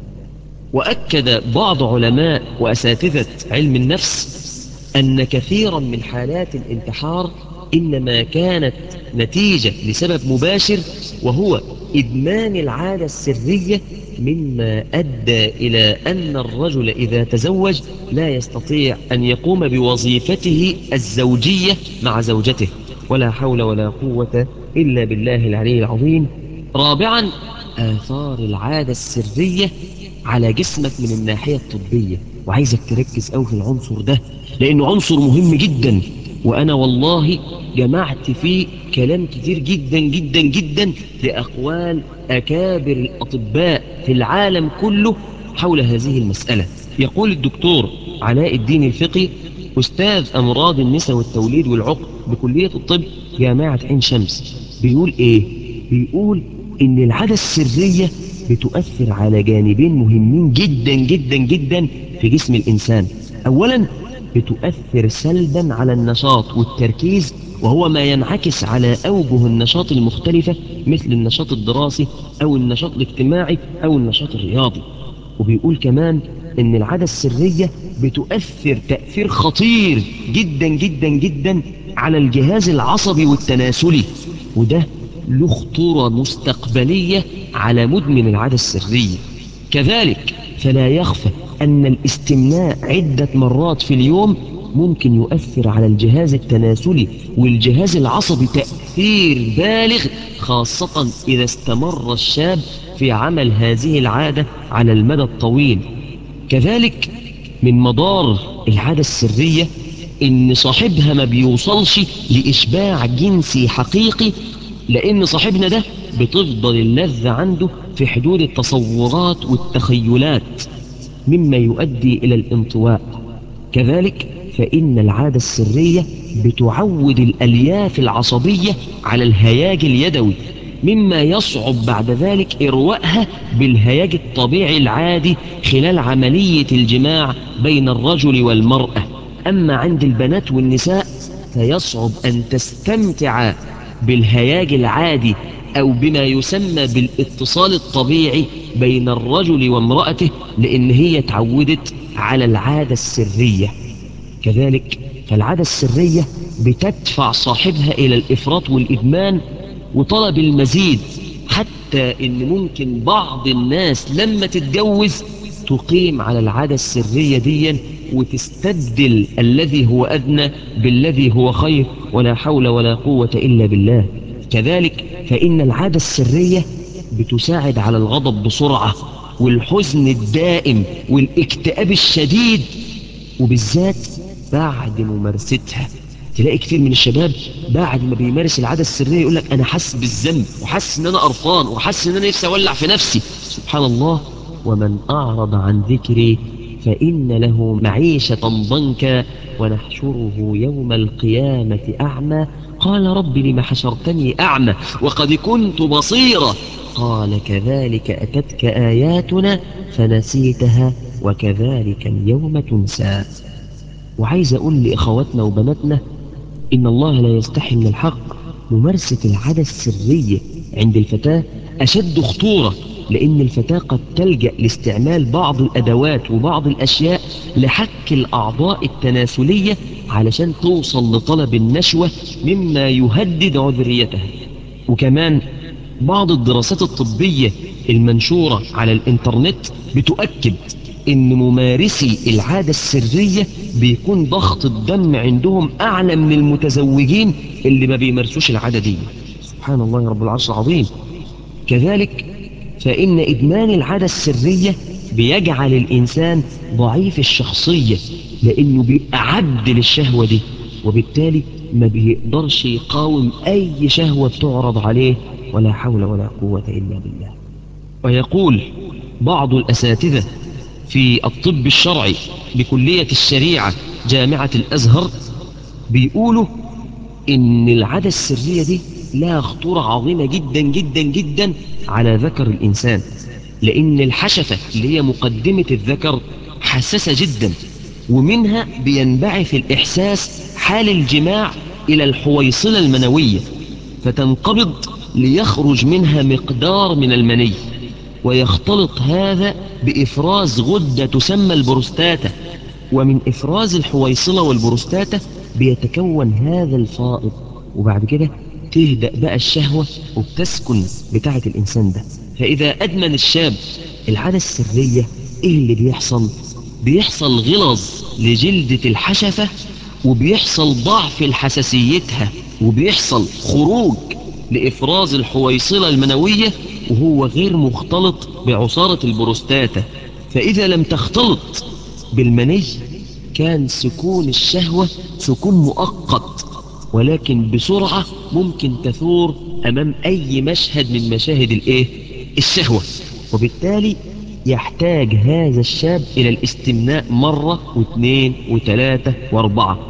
وأكد بعض علماء وأساتذة علم النفس أن كثيرا من حالات الانتحار إنما كانت نتيجة لسبب مباشر وهو إدمان العادة السرية، مما أدى إلى أن الرجل إذا تزوج لا يستطيع أن يقوم بوظيفته الزوجية مع زوجته. ولا حول ولا قوة إلا بالله العلي العظيم. رابعا، آثار العادة السرية على جسمك من الناحية الطبية، وعايزك تركز أوي في العنصر ده لأنه عنصر مهم جدا، وأنا والله جمعت فيه كلام كتير جدا جدا جدا لأقوال أكابر الأطباء في العالم كله حول هذه المسألة. يقول الدكتور علاء الدين الفقي أستاذ أمراض النساء والتوليد والعقم بكلية الطب جامعة عين شمس، بيقول إيه؟ بيقول إن العادة السرية بتؤثر على جانبين مهمين جدا جدا جدا في جسم الإنسان. أولا بتؤثر سلبا على النشاط والتركيز، وهو ما ينعكس على أوجه النشاط المختلفة مثل النشاط الدراسي أو النشاط الاجتماعي أو النشاط الرياضي. وبيقول كمان إن العادة السرية بتؤثر تأثير خطير جدا جدا جدا على الجهاز العصبي والتناسلي، وده له خطورة مستقبلية على مدمن العادة السرية. كذلك فلا يخفى أن الاستمناء عدة مرات في اليوم ممكن يؤثر على الجهاز التناسلي والجهاز العصبي تأثير بالغ، خاصة إذا استمر الشاب في عمل هذه العادة على المدى الطويل. كذلك من مضار العادة السرية إن صاحبها ما بيوصلش لإشباع جنسي حقيقي، لأن صاحبنا ده بتفضل اللذة عنده في حدود التصورات والتخيلات مما يؤدي إلى الانطواء. كذلك فإن العادة السرية بتعود الألياف العصبية على الهياج اليدوي، مما يصعب بعد ذلك إرواءها بالهياج الطبيعي العادي خلال عملية الجماع بين الرجل والمرأة. أما عند البنات والنساء فيصعب أن تستمتع بالهياج العادي أو بما يسمى بالاتصال الطبيعي بين الرجل وامرأته، لأن هي تعودت على العادة السرية. كذلك فالعادة السرية بتدفع صاحبها إلى الإفراط والإدمان وطلب المزيد، حتى إن ممكن بعض الناس لما تتجوز تقيم على العادة السرية دي وتستبدل الذي هو أدنى بالذي هو خير، ولا حول ولا قوة إلا بالله. كذلك فإن العادة السرية بتساعد على الغضب بسرعة والحزن الدائم والاكتئاب الشديد، وبالذات بعد ممارستها. تلاقي كتير من الشباب بعد ما بيمارس العادة السرية يقول لك أنا حاسس بالذنب وحاسس إن أنا قرفان وحاسس إن أنا نفسي أولع في نفسي. سبحان الله. ومن أعرض عن ذكري فإن له معيشة ضنكا ونحشره يوم القيامة أعمى قال رب لم حشرتني أعمى وقد كنت بصيرا قال كذلك أتتك آياتنا فنسيتها وكذلك اليوم تنسى. وعايز أقول لإخواتنا وبناتنا إن الله لا يستحي من الحق. ممارسة العادة السرية عند الفتاة أشد خطورة، لأن الفتاة قد تلجأ لاستعمال بعض الأدوات وبعض الأشياء لحك الأعضاء التناسلية علشان توصل لطلب النشوة مما يهدد عذريتها. وكمان بعض الدراسات الطبية المنشورة على الإنترنت بتؤكد إن ممارسي العادة السرية بيكون ضغط الدم عندهم أعلى من المتزوجين اللي ما بيمارسوش العادة دي. سبحان الله يا رب العرش العظيم. كذلك فإن إدمان العادة السرية بيجعل الإنسان ضعيف الشخصية، لأنه بيبقى عبد للشهوة دي، وبالتالي ما بيقدرش يقاوم أي شهوة بتعرض عليه، ولا حول ولا قوة إلا بالله. ويقول بعض الأساتذة في الطب الشرعي بكلية الشريعة جامعة الأزهر بيقولوا إن العادة السرية دي لها خطورة عظيمة جدا جدا جدا على ذكر الإنسان، لأن الحشفة اللي هي مقدمة الذكر حساسة جدا، ومنها بينبعث الإحساس حال الجماع إلى الحويصلة المنوية فتنقبض ليخرج منها مقدار من المني، ويختلط هذا بإفراز غدة تسمى البروستاتا، ومن إفراز الحويصلة والبروستاتا بيتكون هذا الفائض، وبعد كده تهدأ بقى الشهوة وبتسكن بتاعة الإنسان ده. فإذا أدمن الشاب العادة السرية إيه اللي بيحصل؟ بيحصل غلظ لجلدة الحشفة، وبيحصل ضعف لحساسيتها، وبيحصل خروج لإفراز الحويصلة المنوية وهو غير مختلط بعصارة البروستاتا. فإذا لم تختلط بالمني كان سكون الشهوة سكون مؤقت، ولكن بسرعة ممكن تثور أمام أي مشهد من مشاهد الإيه؟ الشهوة، وبالتالي يحتاج هذا الشاب إلى الاستمناء مرة واثنين وثلاثة واربعة،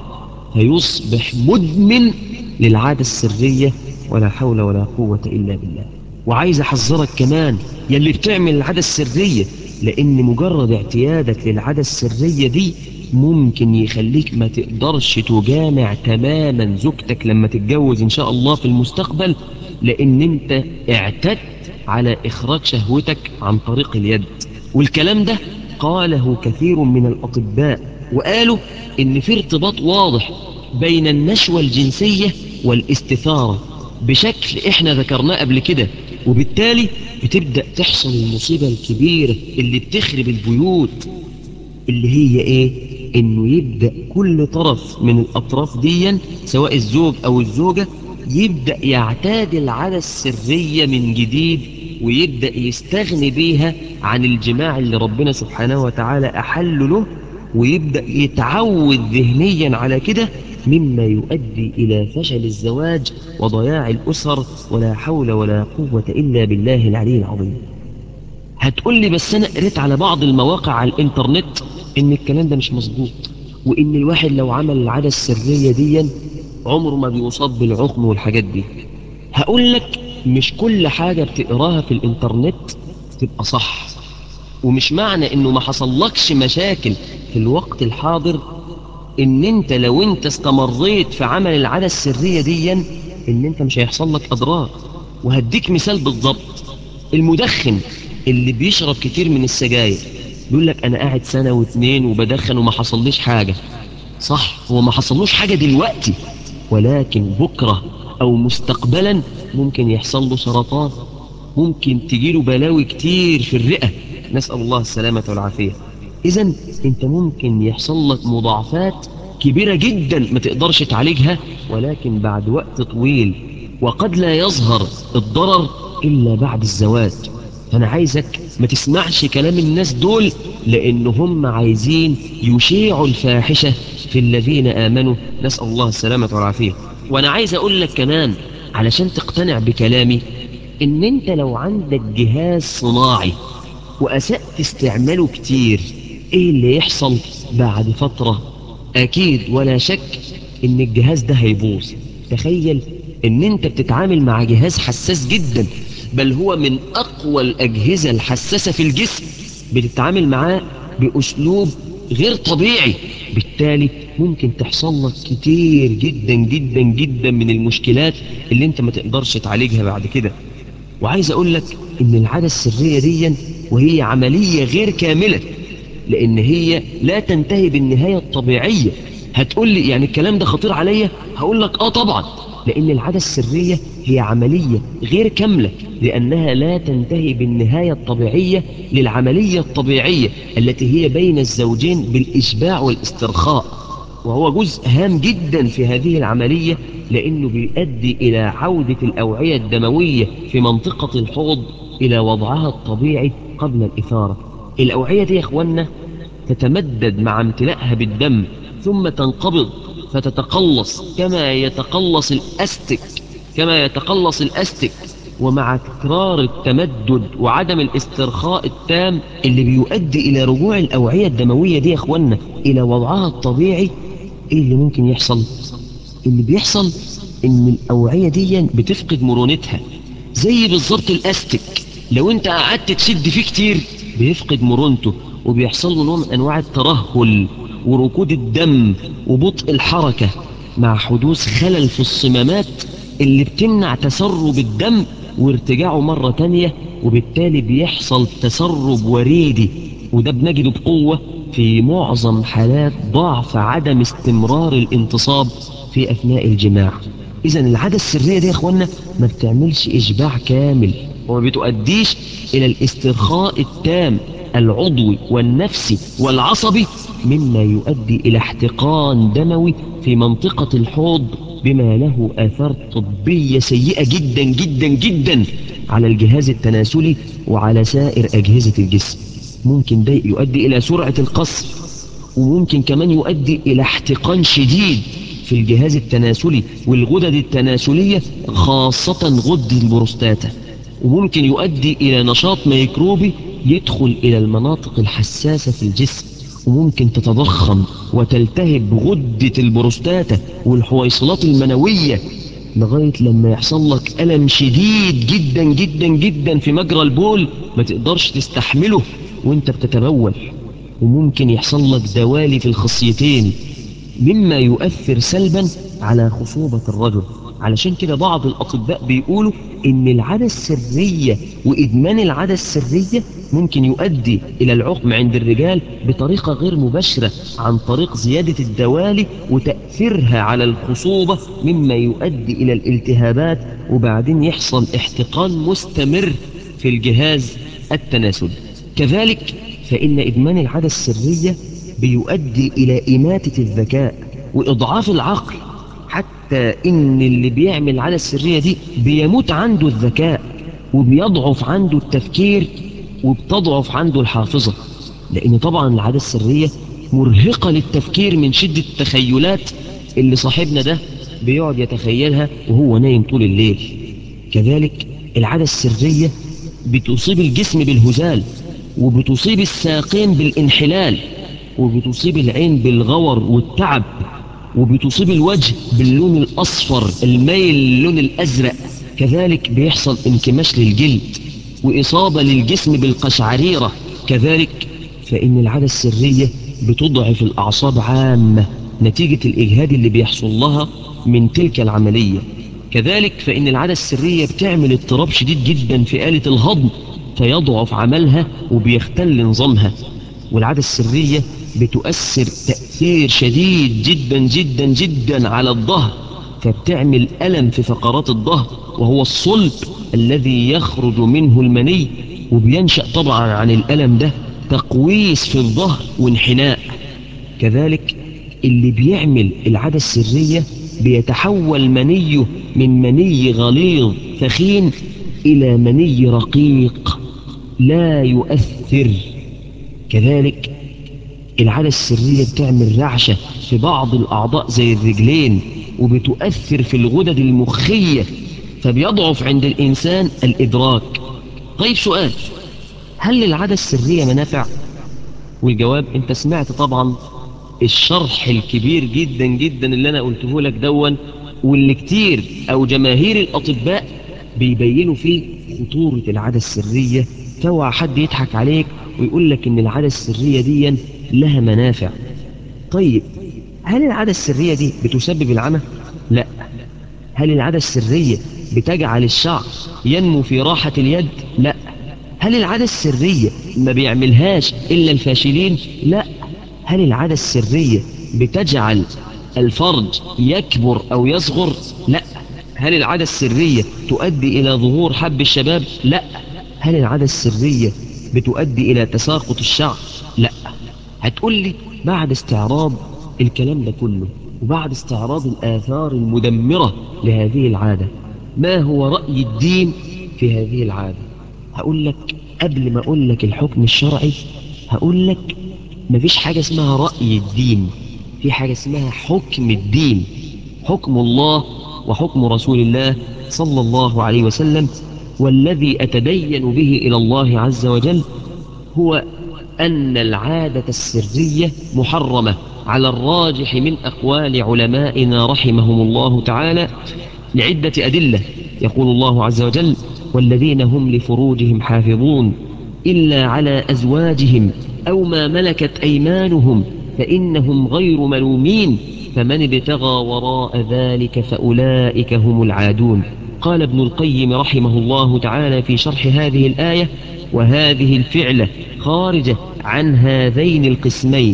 فيصبح مدمن للعادة السرية، ولا حول ولا قوة إلا بالله. وعايز أحذرك كمان يلي بتعمل العادة السرية، لأن مجرد اعتيادك للعادة السرية دي ممكن يخليك ما تقدرش تجامع تماما زوجتك لما تتجوز إن شاء الله في المستقبل، لأن انت اعتدت على إخراج شهوتك عن طريق اليد. والكلام ده قاله كثير من الأطباء، وقالوا إن في ارتباط واضح بين النشوة الجنسية والاستثارة بشكل إحنا ذكرناه قبل كده، وبالتالي بتبدأ تحصل المصيبة الكبيرة اللي بتخرب البيوت، اللي هي إيه؟ إنه يبدأ كل طرف من الأطراف دي سواء الزوج أو الزوجة يبدأ يعتاد العادة السرية من جديد، ويبدأ يستغني بيها عن الجماع اللي ربنا سبحانه وتعالى أحل له، ويبدأ يتعود ذهنيا على كده، مما يؤدي إلى فشل الزواج وضياع الأسر، ولا حول ولا قوة إلا بالله العلي العظيم. هتقول لي بس أنا قريت على بعض المواقع على الإنترنت إن الكلام ده مش مظبوط، وإن الواحد لو عمل العادة السرية دي عمره ما بيصاب بالعقم والحاجات دي. هقول لك مش كل حاجة بتقراها في الإنترنت تبقى صح، ومش معنى إنه ما حصلكش مشاكل في الوقت الحاضر إن أنت لو أنت استمريت في عمل العادة السرية دي إن أنت مش هيحصل لك أضرار. وهديك مثال بالضبط. المدخن اللي بيشرب كتير من السجاير بيقول لك أنا قاعد سنة واتنين وبدخن وما حصليش حاجة. صح، هو ما حصلوش حاجة دلوقتي، ولكن بكرة أو مستقبلا ممكن يحصل له سرطان، ممكن تجيله بلاوي كتير في الرئة، نسأل الله السلامة والعافية. إذن أنت ممكن يحصل لك مضاعفات كبيرة جدا ما تقدرش تعالجها، ولكن بعد وقت طويل، وقد لا يظهر الضرر إلا بعد الزواج. فأنا عايزك ما تسمعش كلام الناس دول، لأن هم عايزين يشيعوا الفاحشة في الذين آمنوا، نسأل الله السلامة والعافية. وأنا عايز أقول لك كمان علشان تقتنع بكلامي، إن أنت لو عندك جهاز صناعي وأسأت استعماله كتير، إيه اللي يحصل بعد فترة؟ أكيد ولا شك إن الجهاز ده هيبوظ. تخيل إن أنت بتتعامل مع جهاز حساس جدا، بل هو من أقوى الأجهزة الحساسة في الجسم، بتتعامل معاه بأسلوب غير طبيعي، بالتالي ممكن تحصل لك كتير جدا جدا جدا من المشكلات اللي انت ما تقدرش تعالجها بعد كده. وعايز اقول لك ان العادة السرية دي وهي عملية غير كاملة، لان هي لا تنتهي بالنهاية الطبيعية. هتقول لي يعني الكلام ده خطير عليا؟ هقول لك اه طبعا، لان العادة السرية هي عملية غير كاملة، لانها لا تنتهي بالنهاية الطبيعية للعملية الطبيعية التي هي بين الزوجين بالاشباع والاسترخاء. وهو جزء هام جدا في هذه العملية، لأنه بيؤدي إلى عودة الأوعية الدموية في منطقة الحوض إلى وضعها الطبيعي قبل الإثارة. الأوعية دي يا إخوانا تتمدد مع امتلاءها بالدم، ثم تنقبض فتتقلص كما يتقلص الأستك كما يتقلص الأستك ومع تكرار التمدد وعدم الاسترخاء التام اللي بيؤدي إلى رجوع الأوعية الدموية دي يا إخوانا إلى وضعها الطبيعي. إيه اللي ممكن يحصل؟ اللي بيحصل إن الأوعية دي بتفقد مرونتها، زي بالظبط الأستك. لو أنت قعدت تشد فيه كتير بيفقد مرونته، وبيحصل له نوع من أنواع الترهل وركود الدم وبطء الحركة، مع حدوث خلل في الصمامات اللي بتمنع تسرب الدم وارتجاعه مرة تانية، وبالتالي بيحصل تسرب وريدي، وده بنجده بقوة في معظم حالات ضعف عدم استمرار الانتصاب في أثناء الجماع. إذن العادة السرية دي يا إخوانا ما بتعملش إشباع كامل، وما بتؤديش إلى الاسترخاء التام العضوي والنفسي والعصبي، مما يؤدي إلى احتقان دموي في منطقة الحوض، بما له آثار طبية سيئة جدا جدا جدا على الجهاز التناسلي وعلى سائر أجهزة الجسم. ممكن ده يؤدي إلى سرعة القصر، وممكن كمان يؤدي إلى احتقان شديد في الجهاز التناسلي والغدد التناسلية، خاصة غدة البروستاتا، وممكن يؤدي إلى نشاط ميكروبي يدخل إلى المناطق الحساسة في الجسم، وممكن تتضخم وتلتهب غدة البروستاتا والحويصلات المنوية لغاية لما يحصل لك ألم شديد جدا جدا جدا في مجرى البول ما تقدرش تستحمله وانت بتتبول، وممكن يحصل لك دوالي في الخصيتين، مما يؤثر سلبا على خصوبة الرجل. علشان كده بعض الأطباء بيقولوا إن العادة السرية وإدمان العادة السرية ممكن يؤدي إلى العقم عند الرجال بطريقة غير مباشرة، عن طريق زيادة الدوالي وتأثيرها على الخصوبة، مما يؤدي إلى الالتهابات، وبعدين يحصل احتقان مستمر في الجهاز التناسلي. كذلك فإن إدمان العادة السرية بيؤدي إلى إماتة الذكاء وإضعاف العقل، حتى إن اللي بيعمل العادة السرية دي بيموت عنده الذكاء، وبيضعف عنده التفكير، وبتضعف عنده الحافظة، لأن طبعا العادة السرية مرهقة للتفكير من شدة التخيلات اللي صاحبنا ده بيقعد يتخيلها وهو نايم طول الليل. كذلك العادة السرية بتصيب الجسم بالهزال، وبتصيب الساقين بالانحلال، وبتصيب العين بالغور والتعب، وبتصيب الوجه باللون الأصفر الميل للون الأزرق. كذلك بيحصل انكماش للجلد وإصابة للجسم بالقشعريرة. كذلك فإن العادة السرية بتضعف الأعصاب عامة نتيجة الإجهاد اللي بيحصل لها من تلك العملية. كذلك فإن العادة السرية بتعمل اضطراب شديد جدا في آلة الهضم، فيضعف عملها وبيختل نظامها. والعادة السرية بتؤثر تأثير شديد جدا جدا جدا على الظهر، فبتعمل ألم في فقرات الظهر وهو الصلب الذي يخرج منه المني، وبينشأ طبعا عن الألم ده تقويس في الظهر وانحناء. كذلك اللي بيعمل العادة السرية بيتحول منيه من مني غليظ ثخين إلى مني رقيق لا يؤثر. كذلك العادة السرية بتعمل رعشة في بعض الأعضاء زي الرجلين، وبتؤثر في الغدد المخية، فبيضعف عند الإنسان الإدراك. طيب سؤال، هل للعادة السرية منافع؟ والجواب انت سمعت طبعا الشرح الكبير جدا جدا اللي انا قلته لك دون، واللي كتير او جماهير الاطباء بيبينوا فيه خطورة العادة السرية. فوع حد يضحك عليك ويقول لك ان العادة السرية دي لها منافع. طيب هل العادة السرية دي بتسبب العمى؟ لا. هل العادة السرية بتجعل الشعر ينمو في راحة اليد؟ لا. هل العادة السرية ما بيعملهاش إلا الفاشلين؟ لا. هل العادة السرية بتجعل الفرج يكبر أو يصغر؟ لا. هل العادة السرية تؤدي إلى ظهور حب الشباب؟ لا. هل العادة السرية بتؤدي إلى تساقط الشعر؟ لا. هتقول لي بعد استعراض الكلام ده كله وبعد استعراض الآثار المدمرة لهذه العادة، ما هو رأي الدين في هذه العادة؟ هقول لك قبل ما أقول لك الحكم الشرعي، هقول لك مفيش حاجة اسمها رأي الدين، في حاجة اسمها حكم الدين، حكم الله وحكم رسول الله صلى الله عليه وسلم. والذي أتدين به إلى الله عز وجل هو أن العادة السرية محرمة على الراجح من أقوال علمائنا رحمهم الله تعالى لعدة أدلة. يقول الله عز وجل: والذين هم لفروجهم حافظون إلا على أزواجهم أو ما ملكت أيمانهم فإنهم غير ملومين فمن ابتغى وراء ذلك فأولئك هم العادون. قال ابن القيم رحمه الله تعالى في شرح هذه الآية: وهذه الفعلة خارجة عن هذين القسمين،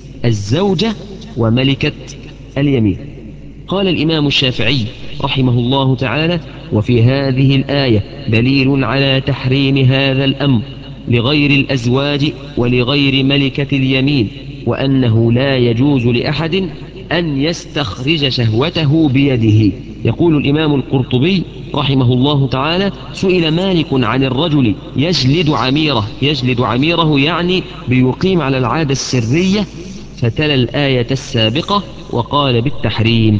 الزوجة وملكة اليمين. قال الإمام الشافعي رحمه الله تعالى: وفي هذه الآية دليل على تحريم هذا الأمر لغير الأزواج ولغير ملكة اليمين، وأنه لا يجوز لأحد أن يستخرج شهوته بيده. يقول الإمام القرطبي رحمه الله تعالى: سئل مالك عن الرجل يجلد عميره، يجلد عميره يعني بيقيم على العادة السرية، فتلا الآية السابقة وقال بالتحريم.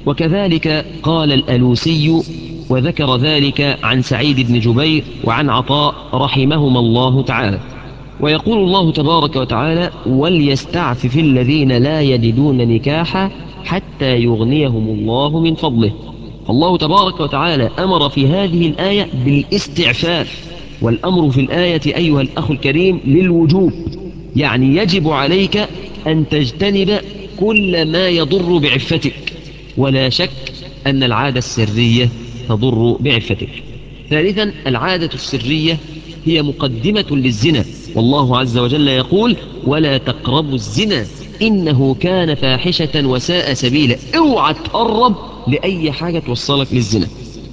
وكذلك قال الألوسي وذكر ذلك عن سعيد بن جبير وعن عطاء رحمهما الله تعالى. ويقول الله تبارك وتعالى: وليستعفف الذين لا يجدون نكاحا حتى يغنيهم الله من فضله. فالله تبارك وتعالى أمر في هذه الآية بالاستعفاف، والأمر في الآية أيها الأخ الكريم للوجوب، يعني يجب عليك أن تجتنب كل ما يضر بعفتك، ولا شك أن العادة السرية تضر بعفتك. ثالثا، العادة السرية هي مقدمة للزنا، والله عز وجل يقول: ولا تقربوا الزنا إنه كان فاحشة وساء سبيلا. اوعى تقرب لأي حاجة توصلك للزنا.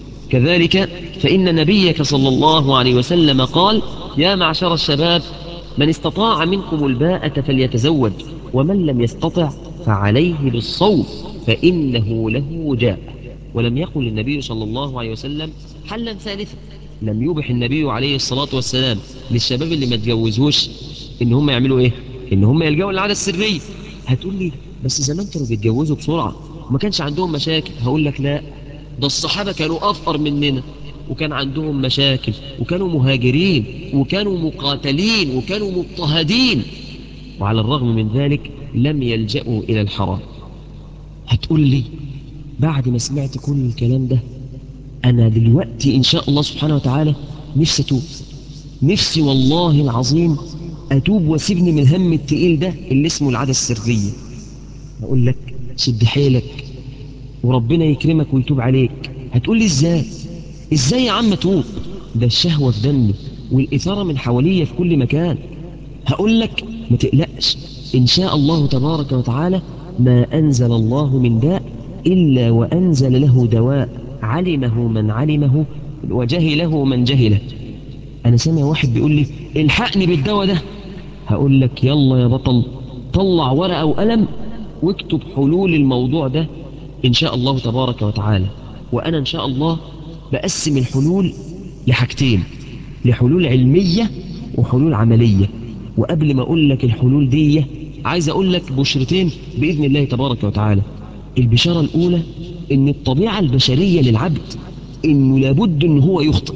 كذلك فإن نبيك صلى الله عليه وسلم قال: يا معشر الشباب من استطاع منكم الباءة فليتزوج، ومن لم يستطع فعليه بالصوم فإنه له وجاء. ولم يقل النبي صلى الله عليه وسلم حلا ثالثا، لم يبح النبي عليه الصلاة والسلام للشباب اللي ما تجوزوش إن هم يعملوا إيه؟ إن هم يلجأوا للعادة السرية. هتقول لي بس زمان كانوا بيتجوزوا بسرعة وما كانش عندهم مشاكل. هقول لك لا، ده الصحابة كانوا أفقر مننا وكان عندهم مشاكل وكانوا مهاجرين وكانوا مقاتلين وكانوا مضطهدين، وعلى الرغم من ذلك لم يلجأوا إلى الحرام. هتقول لي بعد ما سمعت كل الكلام ده أنا دلوقتي إن شاء الله سبحانه وتعالى نفسي أتوب، نفسي والله العظيم أتوب واسيبني من الهم التقيل ده اللي اسمه العادة السرية. هقول لك شد حيلك وربنا يكرمك ويتوب عليك. هتقول لي إزاي؟ إزاي يا عم توب؟ ده الشهوة في دمي والإثارة من حواليا في كل مكان. هقول لك ما تقلقش، إن شاء الله تبارك وتعالى ما أنزل الله من داء إلا وأنزل له دواء، علمه من علمه وجهله من جهله. أنا سامع واحد بيقول لي الحقني بالدواء ده. هقول لك يلا يا بطل، طلع ورقة وقلم واكتب حلول الموضوع ده إن شاء الله تبارك وتعالى. وأنا إن شاء الله بقسم الحلول لحاجتين، لحلول علمية وحلول عملية. وقبل ما أقول لك الحلول دي عايز أقول لك بشرتين بإذن الله تبارك وتعالى. البشارة الأولى إن الطبيعة البشرية للعبد إنه لابد إن هو يخطئ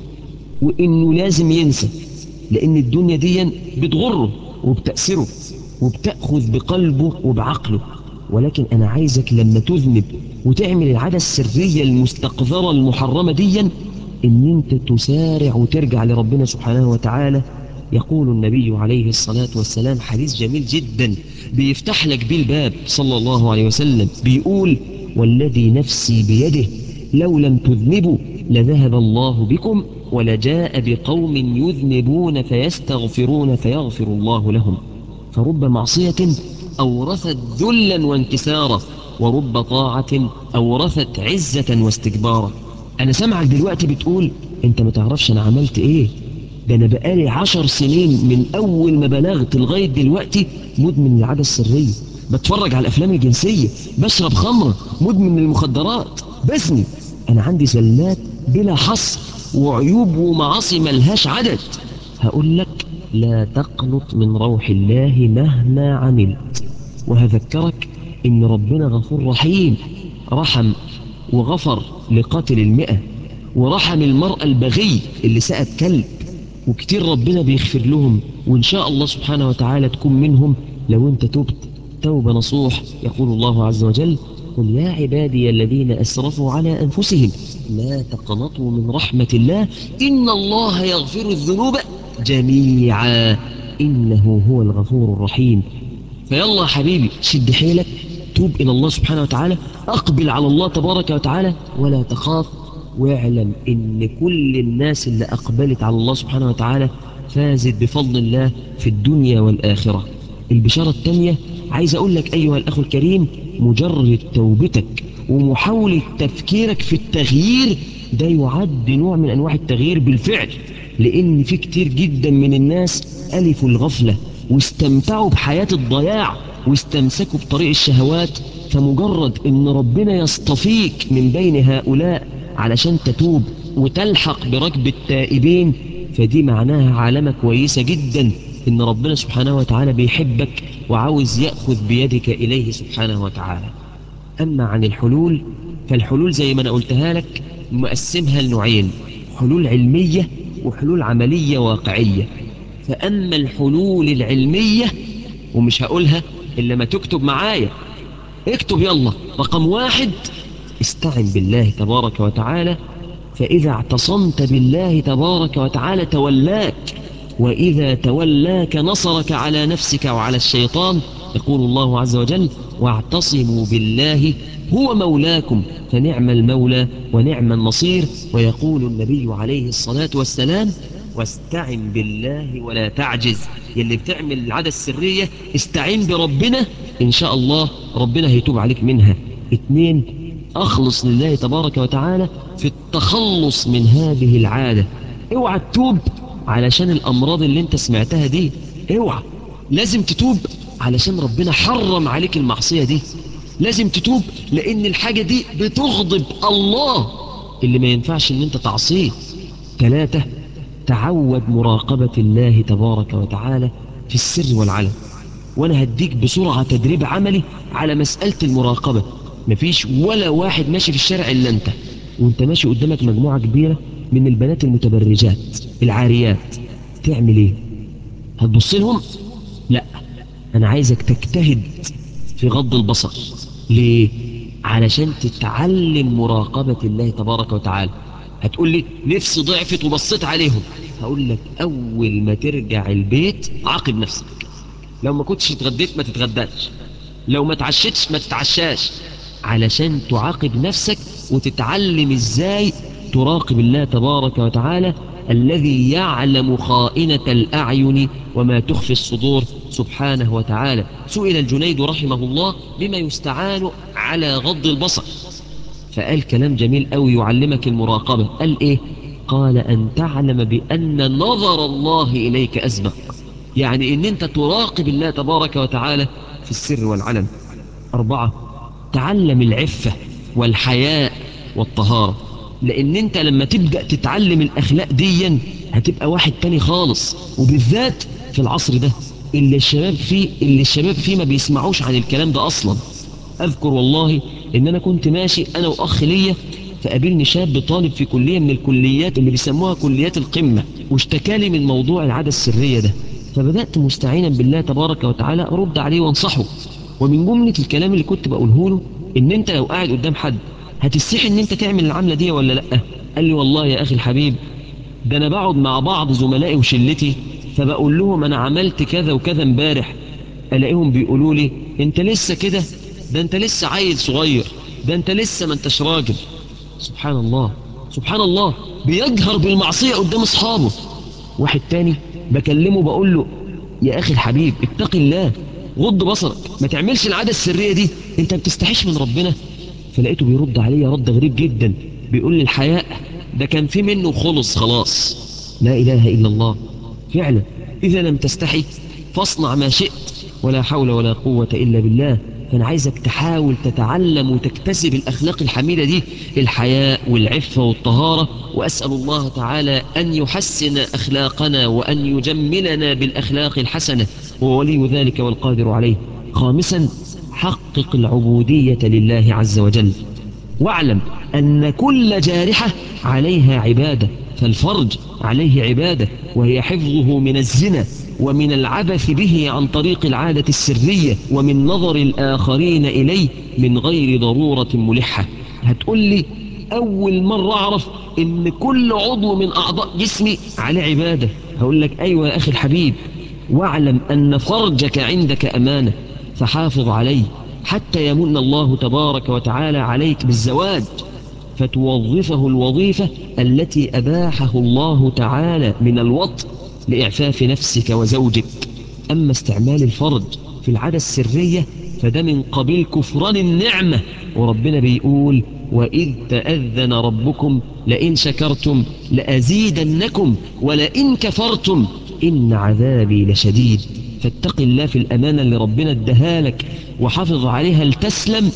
وإنه لازم ينسى، لأن الدنيا دي بتغره وبتأثره وبتأخذ بقلبه وبعقله. ولكن أنا عايزك لما تذنب وتعمل العادة السرية المستقذرة المحرمة دي إن أنت تسارع وترجع لربنا سبحانه وتعالى. يقول النبي عليه الصلاة والسلام حديث جميل جدا بيفتح لك بيه الباب صلى الله عليه وسلم، بيقول والذي نفسي بيده لو لم تذنبوا لذهب الله بكم ولجاء بقوم يذنبون فيستغفرون فيغفر الله لهم. فرب معصية أورثت ذلا وانكسارا ورب طاعة أورثت عزة واستكبارا. أنا سامعك دلوقتي بتقول أنت ما تعرفش أنا عملت إيه، ده أنا بقالي عشر سنين من أول ما بلغت لغاية دلوقتي مدمن العادة السرية، بتفرج على الأفلام الجنسية، بشرب خمرة، مدمن المخدرات، بزني. أنا عندي زلات بلا حصر وعيوب ومعاصي ملهاش عدد. هقول لك لا تقنط من روح الله مهما عملت، وهذكرك إن ربنا غفور رحيم، رحم وغفر لقاتل المئة ورحم المرأة البغي اللي سأت كلب، وكتير ربنا بيغفر لهم. وإن شاء الله سبحانه وتعالى تكون منهم لو أنت تبت توبة نصوح. يقول الله عز وجل قل يا عبادي الذين أسرفوا على أنفسهم لا تقنطوا من رحمة الله إن الله يغفر الذنوب جميعا إنه هو الغفور الرحيم. فيلا يا حبيبي شد حيلك، توب إلى الله سبحانه وتعالى، أقبل على الله تبارك وتعالى ولا تخاف، واعلم إن كل الناس اللي أقبلت على الله سبحانه وتعالى فازت بفضل الله في الدنيا والآخرة. البشارة الثانية عايز أقول لك أيها الأخ الكريم، مجرد توبتك ومحاولة تفكيرك في التغيير ده يعد نوع من أنواع التغيير بالفعل، لأن في كتير جدا من الناس ألفوا الغفلة واستمتعوا بحياة الضياع واستمسكوا بطريق الشهوات. فمجرد ان ربنا يصطفيك من بين هؤلاء علشان تتوب وتلحق بركب التائبين فدي معناها علامة كويسة جدا ان ربنا سبحانه وتعالى بيحبك وعاوز يأخذ بيدك إليه سبحانه وتعالى. أما عن الحلول فالحلول زي ما أنا قلتها لك مقسمها لنوعين، حلول علمية وحلول عملية واقعية. فأما الحلول العلمية ومش هقولها إلا ما تكتب معايا، اكتب يلا. رقم واحد استعن بالله تبارك وتعالى، فإذا اعتصمت بالله تبارك وتعالى تولاك، وإذا تولاك نصرك على نفسك وعلى الشيطان. يقول الله عز وجل واعتصموا بالله هو مولاكم فنعم المولى ونعم النصير. ويقول النبي عليه الصلاة والسلام واستعن بالله ولا تعجز. يلي بتعمل العادة السرية استعين بربنا إن شاء الله ربنا هيتوب عليك منها. اتنين أخلص لله تبارك وتعالى في التخلص من هذه العادة. اوعى تتوب علشان الأمراض اللي انت سمعتها دي، اوعى، لازم تتوب علشان ربنا حرم عليك المعصية دي، لازم تتوب لأن الحاجة دي بتغضب الله اللي ما ينفعش ان انت تعصيه. ثلاثة تعود مراقبة الله تبارك وتعالى في السر والعلن. وانا هديك بسرعة تدريب عملي على مسألة المراقبة. مفيش ولا واحد ماشي في الشارع الا انت، وانت ماشي قدامك مجموعة كبيرة من البنات المتبرجات العاريات، تعمل ايه؟ هتبص لهم؟ لا، أنا عايزك تجتهد في غض البصر. ليه؟ علشان تتعلم مراقبة الله تبارك وتعالى. هتقول لي نفسي ضعفت وبصيت عليهم. هقول لك أول ما ترجع البيت عاقب نفسك. لو ما كنتش اتغديت ما تتغداش، لو ما تعشتش ما تتعشاش، علشان تعاقب نفسك وتتعلم ازاي تراقب الله تبارك وتعالى الذي يعلم خائنة الأعين وما تخفي الصدور سبحانه وتعالى. سئل الجنيد رحمه الله بما يستعان على غض البصر، فقال كلام جميل قوي يعلمك المراقبة. قال ايه؟ قال أن تعلم بأن نظر الله إليك أسبق، يعني ان انت تراقب الله تبارك وتعالى في السر والعلن. أربعة، تعلم العفة والحياء والطهارة، لأن أنت لما تبدأ تتعلم الأخلاق ديا هتبقى واحد تاني خالص، وبالذات في العصر ده اللي الشباب فيه اللي الشباب فيه ما بيسمعوش عن الكلام ده أصلا. أذكر والله إن أنا كنت ماشي أنا وأخ ليا، فقابلني شاب طالب في كلية من الكليات اللي بيسموها كليات القمة، واشتكالي من موضوع العادة السرية ده. فبدأت مستعينا بالله تبارك وتعالى أرد عليه وانصحه. ومن جملة الكلام اللي كنت بقوله له إن أنت لو قاعد قدام حد هتستحي إن أنت تعمل العملة دي ولا لأ؟ قال لي والله يا أخي الحبيب، ده أنا بقعد مع بعض زملائي وشلتي فبقول لهم أنا عملت كذا وكذا امبارح، ألاقيهم بيقولوا لي أنت لسه كده، ده أنت لسه عيل صغير، ده أنت لسه ما أنتش راجل. سبحان الله سبحان الله، بيجهر بالمعصية قدام أصحابه. واحد تاني بكلمه بقول له يا أخي الحبيب اتق الله، غض بصرك، ما تعملش العادة السرية دي، انت بتستحيش من ربنا. فلقيته بيرد عليا رد غريب جدا، بيقول لي الحياء ده كان في منه خلص خلاص. لا إله إلا الله. فعلا إذا لم تستحي فاصنع ما شئت، ولا حول ولا قوة إلا بالله. فأنا عايزك تحاول تتعلم وتكتسب الأخلاق الحميدة دي، الحياء والعفة والطهارة. وأسأل الله تعالى أن يحسن أخلاقنا وأن يجملنا بالأخلاق الحسنة، وولي ذلك والقادر عليه. خامسا، حقق العبودية لله عز وجل، واعلم أن كل جارحة عليها عبادة، فالفرج عليه عبادة، وهي حفظه من الزنا ومن العبث به عن طريق العادة السرية ومن نظر الآخرين إليه من غير ضرورة ملحة. هتقول لي أول مرة أعرف إن كل عضو من أعضاء جسمي عليه عبادة. هقول لك أيوة يا أخي الحبيب، واعلم أن فرجك عندك أمانة، فحافظ عليه حتى يمن الله تبارك وتعالى عليك بالزواج، فتوظفه الوظيفة التي أباحه الله تعالى من الوطء لإعفاف نفسك وزوجك. أما استعمال الفرج في العادة السرية فده من قبيل كفران النعمة، وربنا بيقول وإذ تأذن ربكم لئن شكرتم لأزيدنكم ولئن كفرتم إن عذابي لشديد. فاتق الله في الأمانة اللي ربنا ادهالك وحافظ عليها لتسلم.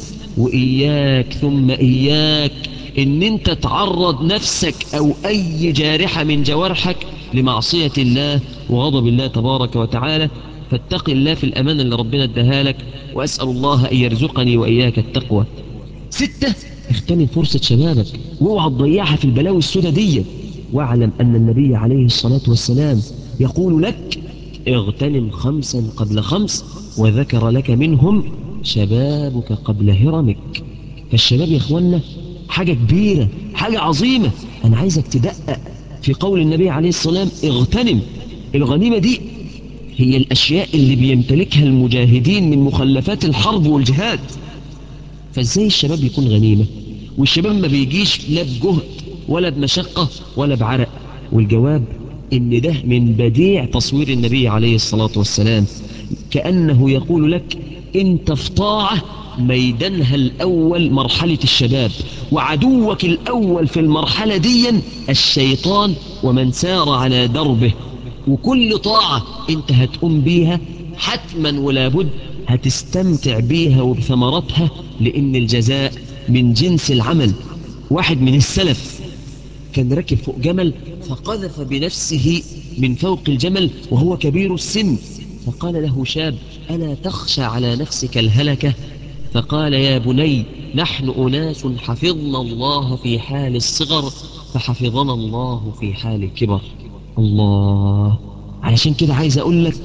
وإياك ثم إياك إن أنت تعرض نفسك أو أي جارحة من جوارحك لمعصية الله وغضب الله تبارك وتعالى. فاتق الله في الأمانة اللي ربنا ادهالك، وأسأل الله أن يرزقني وإياك التقوى. ستة، اغتنم فرصة شبابك واوعى تضيعها في البلاوي السوداء دي. واعلم أن النبي عليه الصلاة والسلام يقول لك اغتنم خمسا قبل خمس، وذكر لك منهم شبابك قبل هرمك. فالشباب يا اخوانا حاجة كبيرة، حاجة عظيمة. أنا عايزك تدقق في قول النبي عليه الصلاة والسلام اغتنم. الغنيمة دي هي الأشياء اللي بيمتلكها المجاهدين من مخلفات الحرب والجهاد. فازاي الشباب يكون غنيمة؟ والشباب ما بيجيش لا بجهد ولا بمشقة ولا بعرق. والجواب إن ده من بديع تصوير النبي عليه الصلاة والسلام، كأنه يقول لك انت في طاعة ميدانها الأول مرحلة الشباب، وعدوك الأول في المرحلة دي الشيطان ومن سار على دربه. وكل طاعة انت هتقوم بيها حتما ولا بد هتستمتع بيها وبثمرتها، لأن الجزاء من جنس العمل. واحد من السلف كان راكب فوق جمل فقذف بنفسه من فوق الجمل وهو كبير السن، فقال له شاب ألا تخشى على نفسك الهلكة؟ فقال يا بني نحن أناس حفظنا الله في حال الصغر فحفظنا الله في حال الكبر. الله. علشان كده عايز أقول لك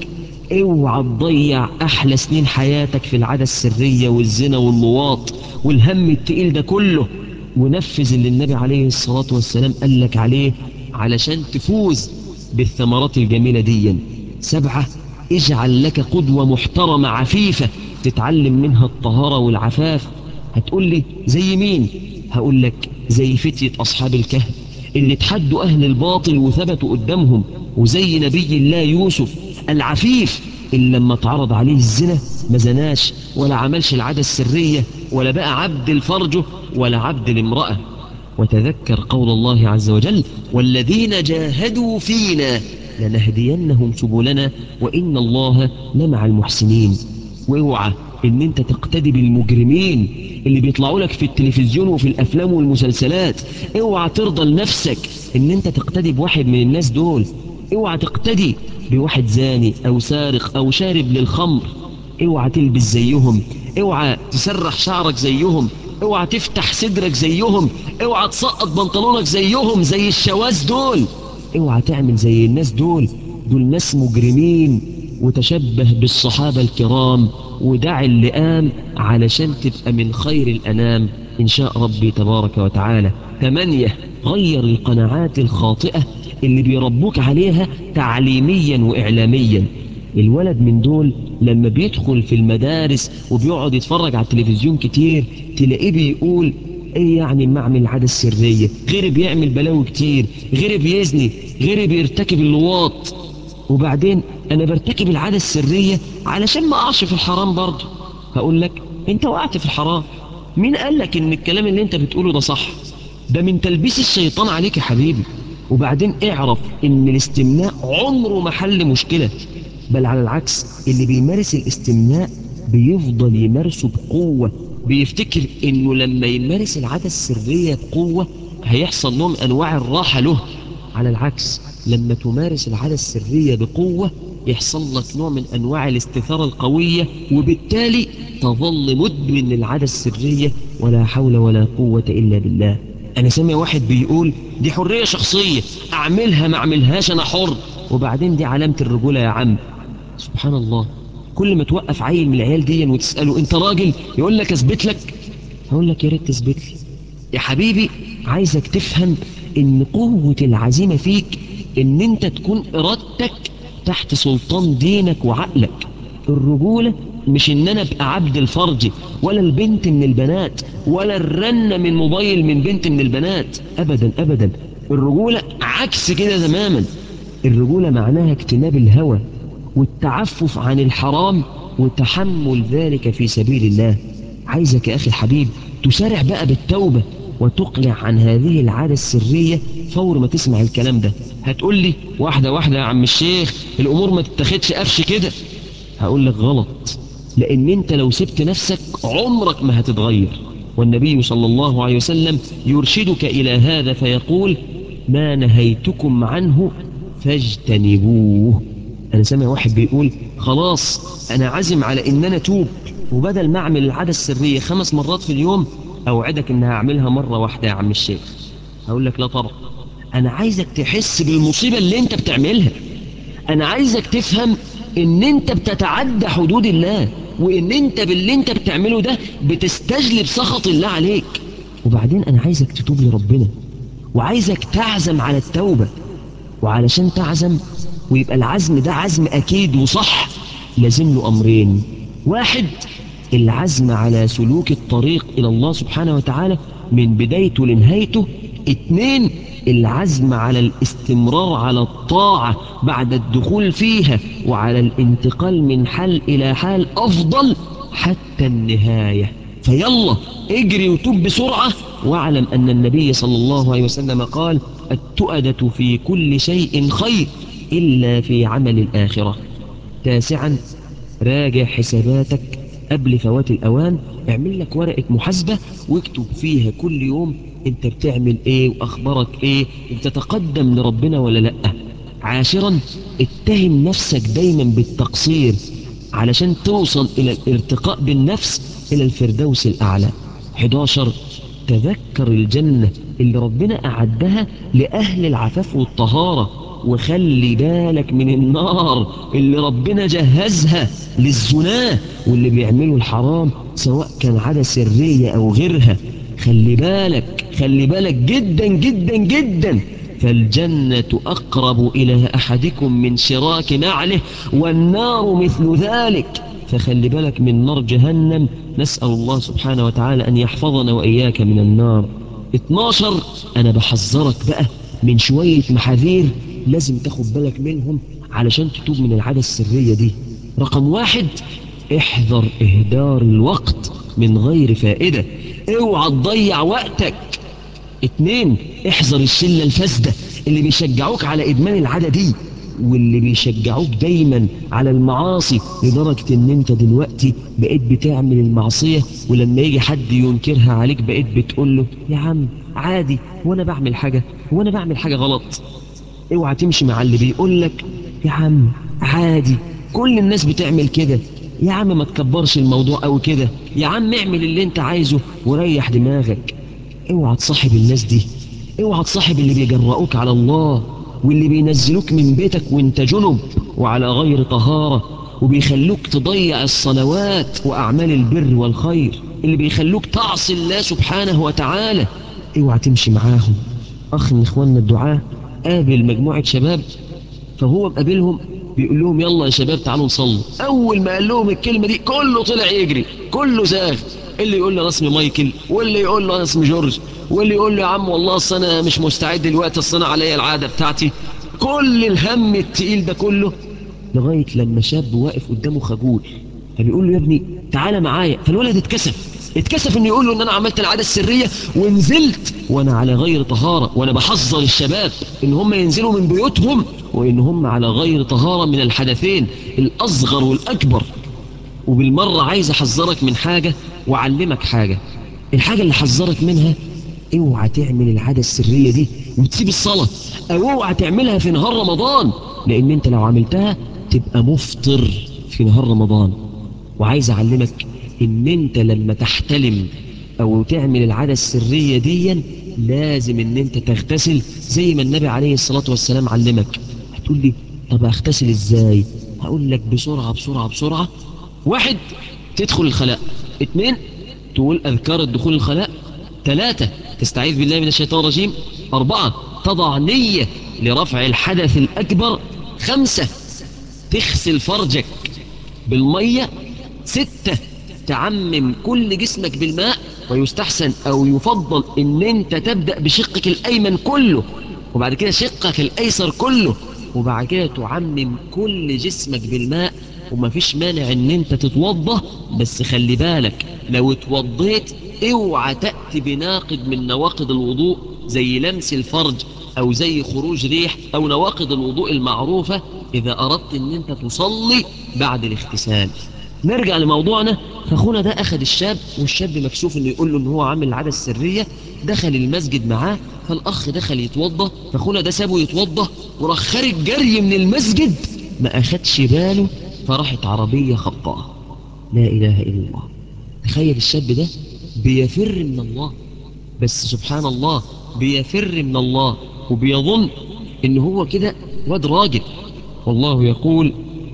اوعى تضيع احلى سنين حياتك في العادة السرية والزنا واللواط والهم التقيل ده كله، ونفذ اللي النبي عليه الصلاة والسلام قال لك عليه علشان تفوز بالثمرات الجميلة دي. سبعة، اجعل لك قدوة محترمة عفيفة تتعلم منها الطهارة والعفاف. هتقول لي زي مين؟ هقول لك زي فتية أصحاب الكهف اللي تحدوا أهل الباطل وثبتوا قدامهم، وزي نبي الله يوسف العفيف اللي لما اتعرض عليه الزنا ما زناش ولا عملش العادة السرية ولا بقى عبد لفرجه ولا عبد لامرأة. وتذكر قول الله عز وجل: والذين جاهدوا فينا لنهدينهم سبلنا وإن الله لمع المحسنين. واوعى ان انت تقتدي بالمجرمين اللي بيطلعوا لك في التلفزيون وفي الافلام والمسلسلات. اوعى ترضى لنفسك ان انت تقتدي بواحد من الناس دول. اوعى تقتدي بواحد زاني او سارق او شارب للخمر. اوعى تلبس زيهم، اوعى تسرح شعرك زيهم، اوعى تفتح صدرك زيهم، اوعى تسقط بنطلونك زيهم زي الشواذ دول. اوعى تعمل زي الناس دول. دول ناس مجرمين. وتشبه بالصحابة الكرام ودع اللئام علشان تبقى من خير الأنام إن شاء ربي تبارك وتعالى. ثمانية، غير القناعات الخاطئة اللي بيربوك عليها تعليميا وإعلاميا. الولد من دول لما بيدخل في المدارس وبيقعد يتفرج على التلفزيون كتير تلاقيه بيقول: ايه يعني ما اعمل العادة السرية؟ غيري بيعمل بلاوي كتير، غيري بيزني، غيري بيرتكب اللواط. وبعدين انا برتكب العادة السرية علشان ما اقعش في الحرام برضه. هقول لك: انت وقعت في الحرام. مين قال لك ان الكلام اللي انت بتقوله ده صح؟ ده من تلبيس الشيطان عليك يا حبيبي. وبعدين اعرف ان الاستمناء عمره ما حل مشكلة، بل على العكس اللي بيمارس الاستمناء بيفضل يمارسه بقوة، بيفتكر انه لما يمارس العادة السرية بقوة هيحصل نوع من انواع الراحة له. على العكس لما تمارس العادة السرية بقوة يحصل لك نوع من انواع الاستثارة القوية، وبالتالي تظل مدمن للعادة السرية ولا حول ولا قوة الا بالله. انا سامع واحد بيقول: دي حرية شخصية، اعملها ما اعملهاش انا حر. وبعدين دي علامة الرجولة يا عم. سبحان الله، كل ما توقف عيل من العيال دي وتسأله: انت راجل؟ يقول لك: اثبت لك. هقول لك: يا ريت تثبت لي يا حبيبي. عايزك تفهم ان قوة العزيمة فيك ان انت تكون ارادتك تحت سلطان دينك وعقلك. الرجولة مش ان انا ابقى عبد الفرج ولا البنت من البنات ولا الرنة من موبايل من بنت من البنات. ابدا ابدا، الرجولة عكس كده تماما. الرجولة معناها اجتناب الهوى والتعفف عن الحرام وتحمل ذلك في سبيل الله. عايزك يا أخي الحبيب تسارع بقى بالتوبة وتقلع عن هذه العادة السرية فور ما تسمع الكلام ده. هتقول لي: واحدة واحدة يا عم الشيخ، الأمور ما تتخدش قفش كده. هقول لك: غلط، لأن أنت لو سبت نفسك عمرك ما هتتغير. والنبي صلى الله عليه وسلم يرشدك إلى هذا فيقول: ما نهيتكم عنه فاجتنبوه. أنا سامع واحد بيقول: خلاص أنا عزم على إن أنا توب، وبدل ما أعمل العادة السرية خمس مرات في اليوم أوعدك إنها أعملها مرة واحدة يا عم الشيخ. هقول لك: لا طبعا، أنا عايزك تحس بالمصيبة اللي أنت بتعملها. أنا عايزك تفهم إن أنت بتتعدى حدود الله، وإن أنت باللي أنت بتعمله ده بتستجلب سخط الله عليك. وبعدين أنا عايزك تتوب لربنا، وعايزك تعزم على التوبة. وعلشان تعزم ويبقى العزم ده عزم أكيد وصح لازم له أمرين: واحد، العزم على سلوك الطريق إلى الله سبحانه وتعالى من بدايته لنهايته. اتنين، العزم على الاستمرار على الطاعة بعد الدخول فيها وعلى الانتقال من حال إلى حال أفضل حتى النهاية. فيلا اجري وتوب بسرعة، واعلم أن النبي صلى الله عليه وسلم قال: التؤدة في كل شيء خير إلا في عمل الآخرة. تاسعا، راجع حساباتك قبل فوات الأوان. اعمل لك ورقة محاسبة واكتب فيها كل يوم انت بتعمل ايه واخبارك ايه، وبتتقدم لربنا ولا لأ. عاشرا، اتهم نفسك دايما بالتقصير علشان توصل الى الارتقاء بالنفس الى الفردوس الاعلى. حداشر، تذكر الجنة اللي ربنا أعدها لأهل العفاف والطهارة. وخلي بالك من النار اللي ربنا جهزها للزنا واللي بيعملوا الحرام، سواء كان عادة سرية أو غيرها. خلي بالك خلي بالك جدا جدا جدا. فالجنة أقرب إلى أحدكم من شراك نعله، والنار مثل ذلك. فخلي بالك من نار جهنم. نسأل الله سبحانه وتعالى أن يحفظنا وإياك من النار. اتناشر، أنا بحذرك بقى من شوية محاذير لازم تاخد بالك منهم علشان تتوب من العادة السرية دي. رقم واحد، احذر إهدار الوقت من غير فائدة، اوعى تضيع وقتك. اتنين، احذر الشلة الفاسدة اللي بيشجعوك على إدمان العادة دي، واللي بيشجعوك دايما على المعاصي لدرجة ان انت دلوقتي بقيت بتعمل المعصية، ولما يجي حد ينكرها عليك بقيت بتقوله يا عم عادي، وانا بعمل حاجة وانا بعمل حاجة غلط. اوعى تمشي مع اللي بيقولك يا عم عادي، كل الناس بتعمل كده، يا عم ما تكبرش الموضوع او كده، يا عم اعمل اللي انت عايزه وريح دماغك. اوعى تصاحب الناس دي، اوعى تصاحب اللي بيجرؤوك على الله واللي بينزلوك من بيتك وانت جنب وعلى غير طهارة، وبيخلوك تضيع الصلوات وأعمال البر والخير، اللي بيخلوك تعصي الله سبحانه وتعالى. اوعى تمشي معاهم. أخ من إخواننا الدعاء قابل مجموعة شباب، فهو مقابلهم بيقول لهم يلا يا شباب تعالوا نصلي. أول ما قال لهم الكلمة دي كله طلع يجري، كله زاغ. اللي يقول له أنا اسمي مايكل، واللي يقول له أنا اسمي جورج، واللي يقول له يا عم والله أصل أنا مش مستعد دلوقتي، أصل أنا عليا العادة بتاعتي. كل الهم التقيل ده كله، لغاية لما شاب واقف قدامه خجول فبيقول له يا ابني تعالى معايا. فالولد اتكسف اتكسف انه يقول له ان انا عملت العادة السرية ونزلت وانا على غير طهارة. وانا بحذر الشباب ان هم ينزلوا من بيوتهم وان هم على غير طهارة من الحدثين الاصغر والاكبر. وبالمرة عايز احذرك من حاجة واعلمك حاجة. الحاجة اللي حذرك منها، اوعى تعمل العادة السرية دي وتسيب الصلاة، او اوعى تعملها في نهار رمضان، لان انت لو عملتها تبقى مفطر في نهار رمضان. وعايز اعلمك ان انت لما تحتلم او تعمل العادة السرية دي لازم ان انت تغتسل زي ما النبي عليه الصلاة والسلام علمك. هتقول لي طب اغتسل ازاي؟ هقول لك بسرعة بسرعة بسرعة. واحد، تدخل الخلاء. اتنين، تقول اذكار الدخول الخلاء. ثلاثة، تستعيذ بالله من الشيطان الرجيم. أربعة، تضع نية لرفع الحدث الأكبر. خمسة، تغسل فرجك بالمية. ستة، تعمم كل جسمك بالماء، ويستحسن أو يفضل إن أنت تبدأ بشقك الأيمن كله، وبعد كده شقك الأيسر كله، وبعد كده تعمم كل جسمك بالماء. وما فيش مانع إن أنت تتوضى، بس خلي بالك لو اتوضيت اوعى تأتي بناقض من نواقض الوضوء زي لمس الفرج أو زي خروج ريح أو نواقض الوضوء المعروفة إذا أردت أن أنت تصلي بعد الاغتسال. نرجع لموضوعنا. فأخونا ده أخذ الشاب، والشاب مكسوف أنه يقول له أنه هو عامل العادة السرية. دخل المسجد معاه، فالأخ دخل يتوضى، فأخونا ده سابه يتوضى وراح خارج جري من المسجد، ما أخدش باله فراحت عربية خبطاه. لا إله إلا الله. تخيل الشاب ده بيفر من الله، بس سبحان الله بيفر من الله وبيظن ان هو كده واد راجل. والله يقول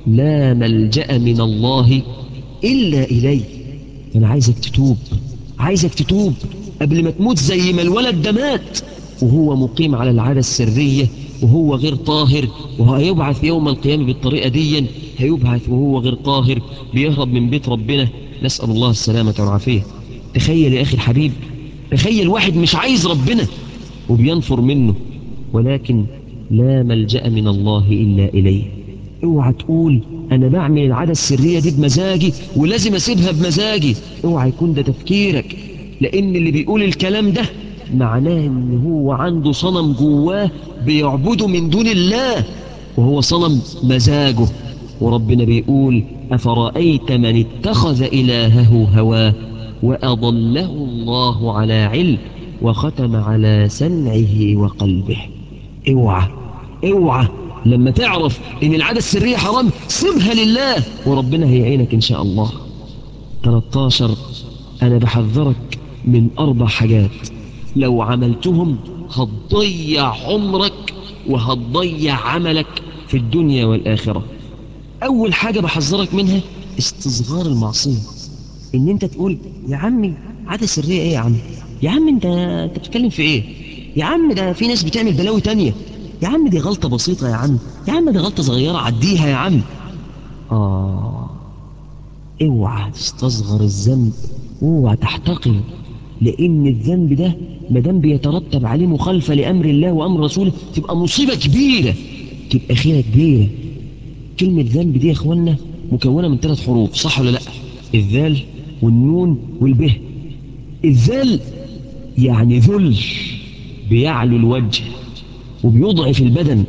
لا ملجأ من الله إلا إليه. أنا عايزك تتوب، عايزك تتوب قبل ما تموت زي ما الولد ده مات وهو مقيم على العادة السرية وهو غير طاهر، وهيبعث يوم القيامة بالطريقة دي. هيبعث وهو غير طاهر بيهرب من بيت ربنا، نسأل الله السلامة والعافية. تخيل يا أخي الحبيب، تخيل واحد مش عايز ربنا وبينفر منه، ولكن لا ملجأ من الله إلا إليه. اوعى تقول أنا بعمل العادة السرية دي بمزاجي ولازم أسيبها بمزاجي. اوعى يكون ده تفكيرك، لأن اللي بيقول الكلام ده معناه إن هو عنده صنم جواه بيعبده من دون الله، وهو صنم مزاجه. وربنا بيقول أفرأيت من اتخذ إلهه هواه وأضله الله على علم وختم على سمعه وقلبه. اوعى اوعى لما تعرف ان العادة السرية حرام سيبها لله وربنا هيعينك ان شاء الله. تلتاشر، انا بحذرك من اربع حاجات لو عملتهم هتضيع عمرك وهتضيع عملك في الدنيا والآخرة. أول حاجة بحذرك منها استصغار المعصية، إن أنت تقول يا عمي عادة سرية إيه يا عم؟ يا عم أنت أنت بتتكلم في إيه؟ يا عم ده في ناس بتعمل بلاوي تانية، يا عم دي غلطة بسيطة يا عم، يا عم دي غلطة صغيرة عديها يا عم. آه، اوعى تستصغر الذنب، اوعى تحتقر، لان الذنب ده مادام بيترتب عليه مخالفه لامر الله وامر رسوله تبقى مصيبه كبيره، تبقى خيانه كبيره. كلمه ذنب دي يا اخوانا مكونه من ثلاث حروف، صح ولا لا؟ الذال والنون والبه. الذال يعني ذل، بيعلو الوجه وبيضعف البدن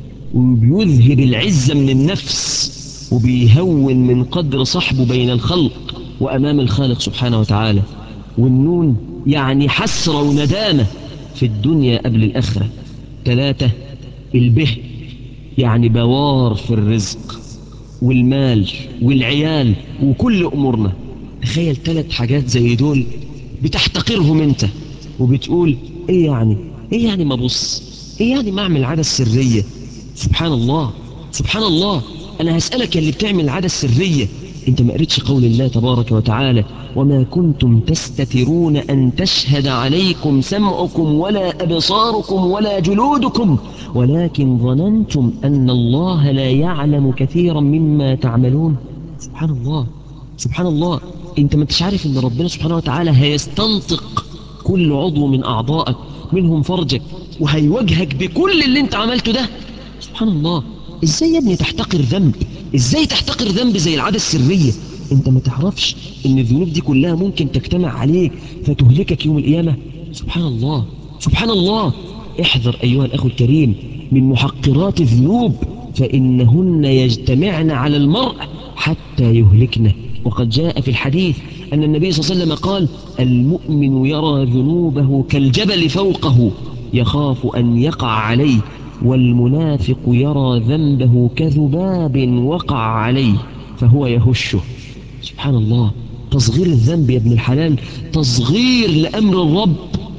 وبيذهب العزة من النفس وبيهون من قدر صاحبه بين الخلق وأمام الخالق سبحانه وتعالى. والنون يعني حسرة وندامة في الدنيا قبل الآخرة. ثلاثة، البه يعني بوار في الرزق والمال والعيال وكل أمورنا. تخيل ثلاث حاجات زي دول بتحتقرهم انت وبتقول ايه يعني، ايه يعني ما بص، ايه يعني ما اعمل العادة السرية. سبحان الله سبحان الله. انا هسألك يا اللي بتعمل العادة السرية، انت ما قريتش قول الله تبارك وتعالى وما كنتم تستترون ان تشهد عليكم سمعكم ولا ابصاركم ولا جلودكم ولكن ظننتم ان الله لا يعلم كثيرا مما تعملون. سبحان الله سبحان الله. انت ما انتش عارف ان ربنا سبحانه وتعالى هيستنطق كل عضو من اعضائك منهم فرجك وهيواجهك بكل اللي انت عملته ده. سبحان الله. ازاي يا ابني تحتقر ذنب؟ ازاي تحتقر ذنب زي العادة السرية؟ انت ما تعرفش ان الذنوب دي كلها ممكن تجتمع عليك فتهلكك يوم القيامة. سبحان الله سبحان الله. احذر ايها الاخ الكريم من محقرات الذنوب، فانهن يجتمعن على المرء حتى يهلكنه. وقد جاء في الحديث أن النبي صلى الله عليه وسلم قال المؤمن يرى ذنوبه كالجبل فوقه يخاف أن يقع عليه، والمنافق يرى ذنبه كذباب وقع عليه فهو يهشه. سبحان الله. تصغير الذنب يا ابن الحلال تصغير لأمر الرب.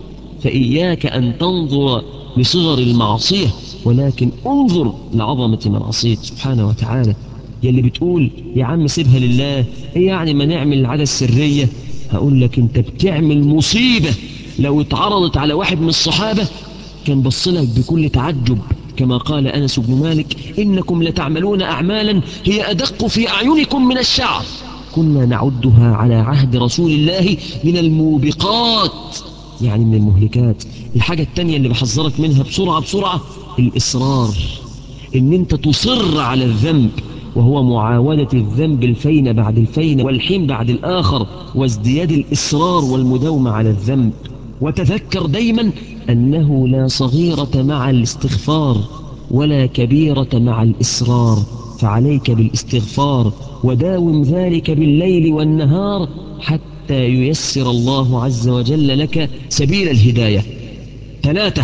فإياك أن تنظر لصغر المعصية ولكن انظر لعظمة من عصيت سبحانه وتعالى. يلي بتقول يا عم سيبها لله، ايه يعني ما نعمل العادة السرية؟ هقول لك انت بتعمل مصيبة لو اتعرضت على واحد من الصحابة كان بصلك بكل تعجب، كما قال أنس بن مالك إنكم لتعملون أعمالا هي أدق في أعينكم من الشعر كنا نعدها على عهد رسول الله من الموبقات، يعني من المهلكات. الحاجة التانية اللي بحذرك منها بسرعة بسرعة الإصرار، إن أنت تصر على الذنب، وهو معاودة الذنب الفين بعد الفين والحين بعد الآخر وازدياد الإصرار والمداومة على الذنب. وتذكر دايما أنه لا صغيرة مع الاستغفار ولا كبيرة مع الإصرار، فعليك بالاستغفار وداوم ذلك بالليل والنهار حتى ييسر الله عز وجل لك سبيل الهداية. ثلاثة،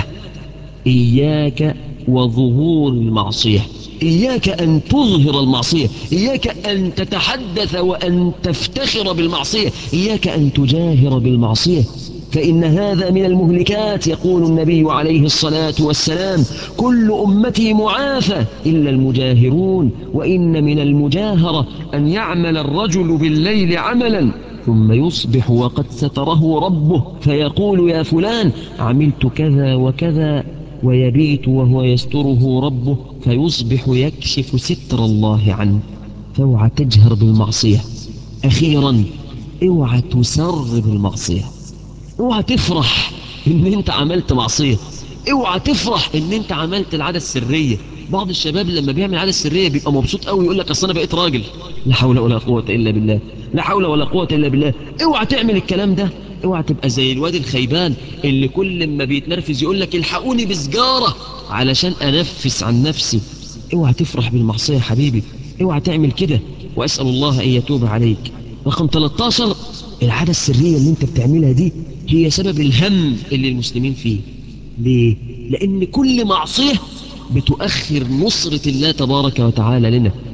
إياك وظهور المعصية، إياك أن تظهر المعصية، إياك أن تتحدث وأن تفتخر بالمعصية، إياك أن تجاهر بالمعصية، فإن هذا من المهلكات. يقول النبي عليه الصلاة والسلام كل أمتي معافى إلا المجاهرون، وإن من المجاهرة أن يعمل الرجل بالليل عملا ثم يصبح وقد ستره ربه فيقول يا فلان عملت كذا وكذا، ويبيت وهو يستره ربه فيصبح يكشف ستر الله عنه. فاوعى تجهر بالمعصية. أخيرا اوعى تسر بالمعصية، اوعى تفرح ان انت عملت معصية، اوعى تفرح ان انت عملت العادة السرية. بعض الشباب لما بيعمل العادة السرية بيبقى مبسوط قوي يقول لك اصل انا بقيت راجل. لا حول ولا قوة الا بالله، لا حول ولا قوة الا بالله. اوعى تعمل الكلام ده، اوعى تبقى زي الواد الخيبان اللي كل ما بيتنرفز يقول لك الحقوني بسجارة علشان انفس عن نفسي. اوعى تفرح بالمعصية يا حبيبي، اوعى تعمل كده، واسأل الله ان يتوب عليك. رقم ثلاثة عشر، العادة السرية اللي انت بتعملها دي هي سبب الهم اللي المسلمين فيه. ليه؟ لأن كل معصية بتؤخر نصرة الله تبارك وتعالى لنا.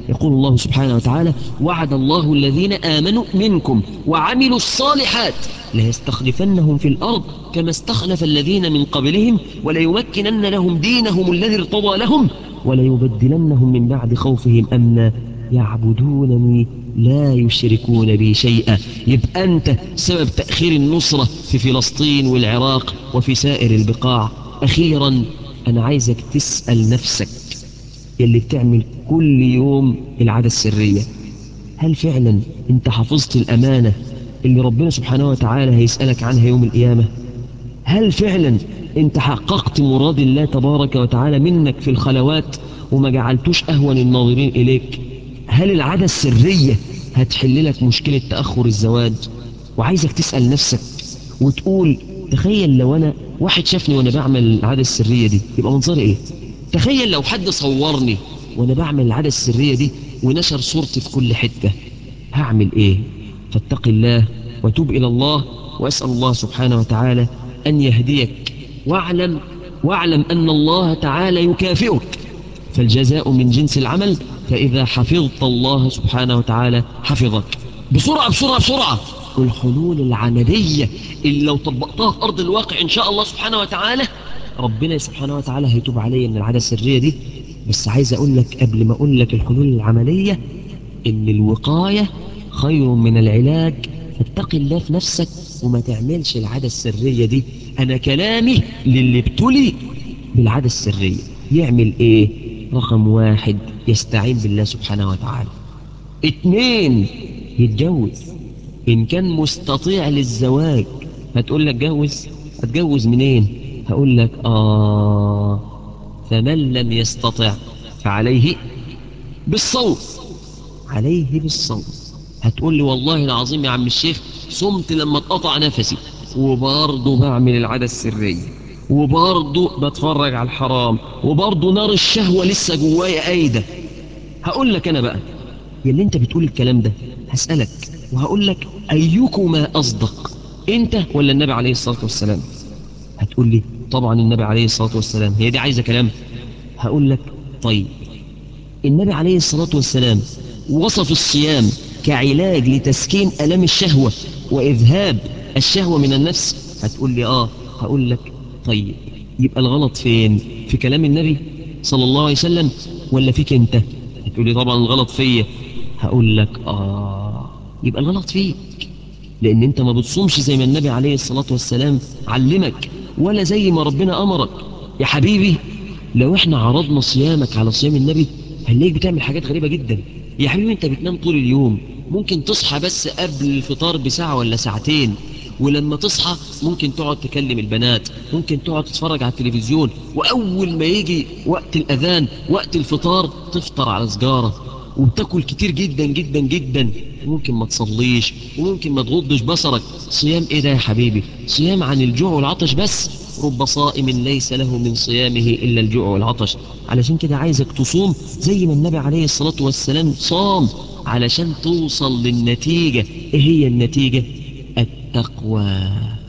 يقول الله سبحانه وتعالى: وعد الله الذين آمنوا منكم وعملوا الصالحات ليستخلفنهم في الأرض كما استخلف الذين من قبلهم وليمكنن لهم دينهم الذي ارتضى لهم وليبدلنهم من بعد خوفهم أمنا يعبدونني لا يشركون بي شيئا. يبقى أنت سبب تأخير النصرة في فلسطين والعراق وفي سائر البقاع. أخيرا أنا عايزك تسأل نفسك اللي بتعمل كل يوم العادة السرية، هل فعلا انت حفظت الأمانة اللي ربنا سبحانه وتعالى هيسألك عنها يوم القيامة؟ هل فعلا انت حققت مراد الله تبارك وتعالى منك في الخلوات وما جعلتوش أهون الناظرين إليك؟ هل العادة السرية هتحل لك مشكلة تأخر الزواج؟ وعايزك تسأل نفسك وتقول تخيل لو أنا واحد شافني وأنا بعمل العادة السرية دي يبقى منظري إيه؟ تخيل لو حد صورني وأنا بعمل العادة السرية دي ونشر صورتي في كل حتة هعمل إيه؟ فاتق الله وتوب إلى الله، وأسأل الله سبحانه وتعالى أن يهديك. واعلم واعلم أن الله تعالى يكافئك، فالجزاء من جنس العمل، فإذا حفظت الله سبحانه وتعالى حفظك. بسرعة بسرعة بسرعة الحلول العملية اللي لو طبقتها في أرض الواقع إن شاء الله سبحانه وتعالى ربنا سبحانه وتعالى هيتوب علي من العادة السرية دي. بس عايز أقول لك قبل ما أقول لك الحلول العملية إن الوقاية خير من العلاج، فاتق الله في نفسك وما تعملش العادة السرية دي. أنا كلامي للي ابتلي بالعادة السرية يعمل إيه؟ رقم واحد يستعين بالله سبحانه وتعالى. اتنين يتجوز إن كان مستطيع للزواج. هتقول لك جوز، هتجوز منين؟ هقول لك آه فمن لم يستطع فعليه بالصوم، عليه بالصوم. هتقول لي والله العظيم يا عم الشيخ صمت لما اتقطع نفسي وبرضه بعمل العادة السرية وبرضه بتفرج على الحرام وبرضه نار الشهوة لسه جوايا قايدة. هقول لك أنا بقى يلي انت بتقول الكلام ده هسألك وهقول لك أيكما أصدق، انت ولا النبي عليه الصلاة والسلام؟ هتقول لي طبعا النبي عليه الصلاة والسلام، هي دي عايزة كلام؟ هقول لك طيب النبي عليه الصلاة والسلام وصف الصيام كعلاج لتسكين ألم الشهوة وإذهاب الشهوة من النفس. هتقول لي آه، هقول لك طيب يبقى الغلط فين؟ في كلام النبي صلى الله عليه وسلم ولا فيك انت؟ هتقول لي طبعا الغلط فيا. هقول لك آه يبقى الغلط فيك، لأن انت ما بتصومش زي ما النبي عليه الصلاة والسلام علمك ولا زي ما ربنا أمرك. يا حبيبي لو احنا عرضنا صيامك على صيام النبي هنلاقيك بتعمل حاجات غريبة جدا. يا حبيبي انت بتنام طول اليوم، ممكن تصحى بس قبل الفطار بساعة ولا ساعتين، ولما تصحى ممكن تقعد تكلم البنات، ممكن تقعد تتفرج على التلفزيون، وأول ما يجي وقت الأذان وقت الفطار تفطر على سجارة وبتاكل كتير جدا جدا جدا، وممكن ما تصليش وممكن ما تغضش بصرك. صيام ايه ده يا حبيبي؟ صيام عن الجوع والعطش بس. رب صائم ليس له من صيامه إلا الجوع والعطش. علشان كده عايزك تصوم زي ما النبي عليه الصلاة والسلام صام علشان توصل للنتيجة. ايه هي النتيجة؟ التقوى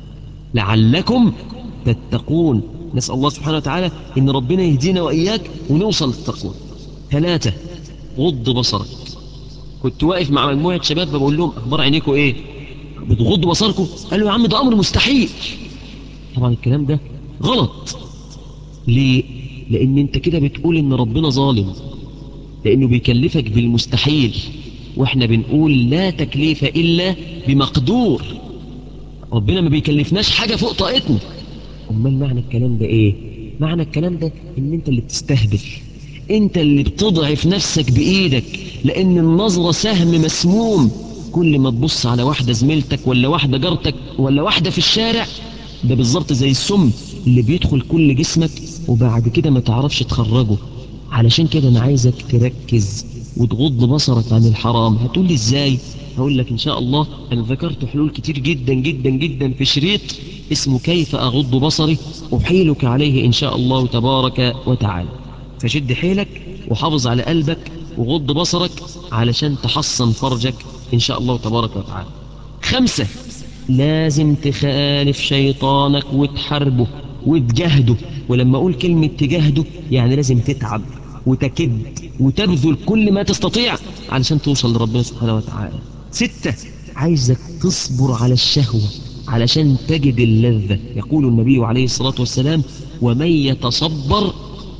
لعلكم تتقون. نسأل الله سبحانه وتعالى إن ربنا يهدينا وإياك ونوصل للتقوى. ثلاثة غض بصرك. كنت واقف مع مجموعة شباب بقول لهم أخبار عينيكم إيه؟ بتغضوا بصركم؟ قالوا يا عم ده أمر مستحيل. طبعا الكلام ده غلط. ليه؟ لأن أنت كده بتقول إن ربنا ظالم، لأنه بيكلفك بالمستحيل، وإحنا بنقول لا تكليف إلا بمقدور. ربنا ما بيكلفناش حاجة فوق طاقتنا. أمال معنى الكلام ده إيه؟ معنى الكلام ده إن أنت اللي بتستهبل، أنت اللي بتضعف نفسك بإيدك، لأن النظرة سهم مسموم. كل ما تبص على واحدة زميلتك ولا واحدة جارتك ولا واحدة في الشارع ده بالظبط زي السم اللي بيدخل كل جسمك وبعد كده ما تعرفش تخرجه. علشان كده أنا عايزك تركز وتغض بصرك عن الحرام. هتقول لي إزاي؟ هقول لك إن شاء الله أنا ذكرت حلول كتير جدا جدا جدا في شريط اسمه كيف أغض بصري، أحيلك عليه إن شاء الله تبارك وتعالى. فشد حيلك وحافظ على قلبك وغض بصرك علشان تحصن فرجك إن شاء الله تبارك وتعالى. خمسة لازم تخالف شيطانك وتحاربه وتجاهده. ولما أقول كلمة تجاهده يعني لازم تتعب وتكد وتبذل كل ما تستطيع علشان توصل لربنا سبحانه وتعالى. ستة، عايزك تصبر على الشهوة علشان تجد اللذة. يقول النبي عليه الصلاة والسلام: ومن يتصبر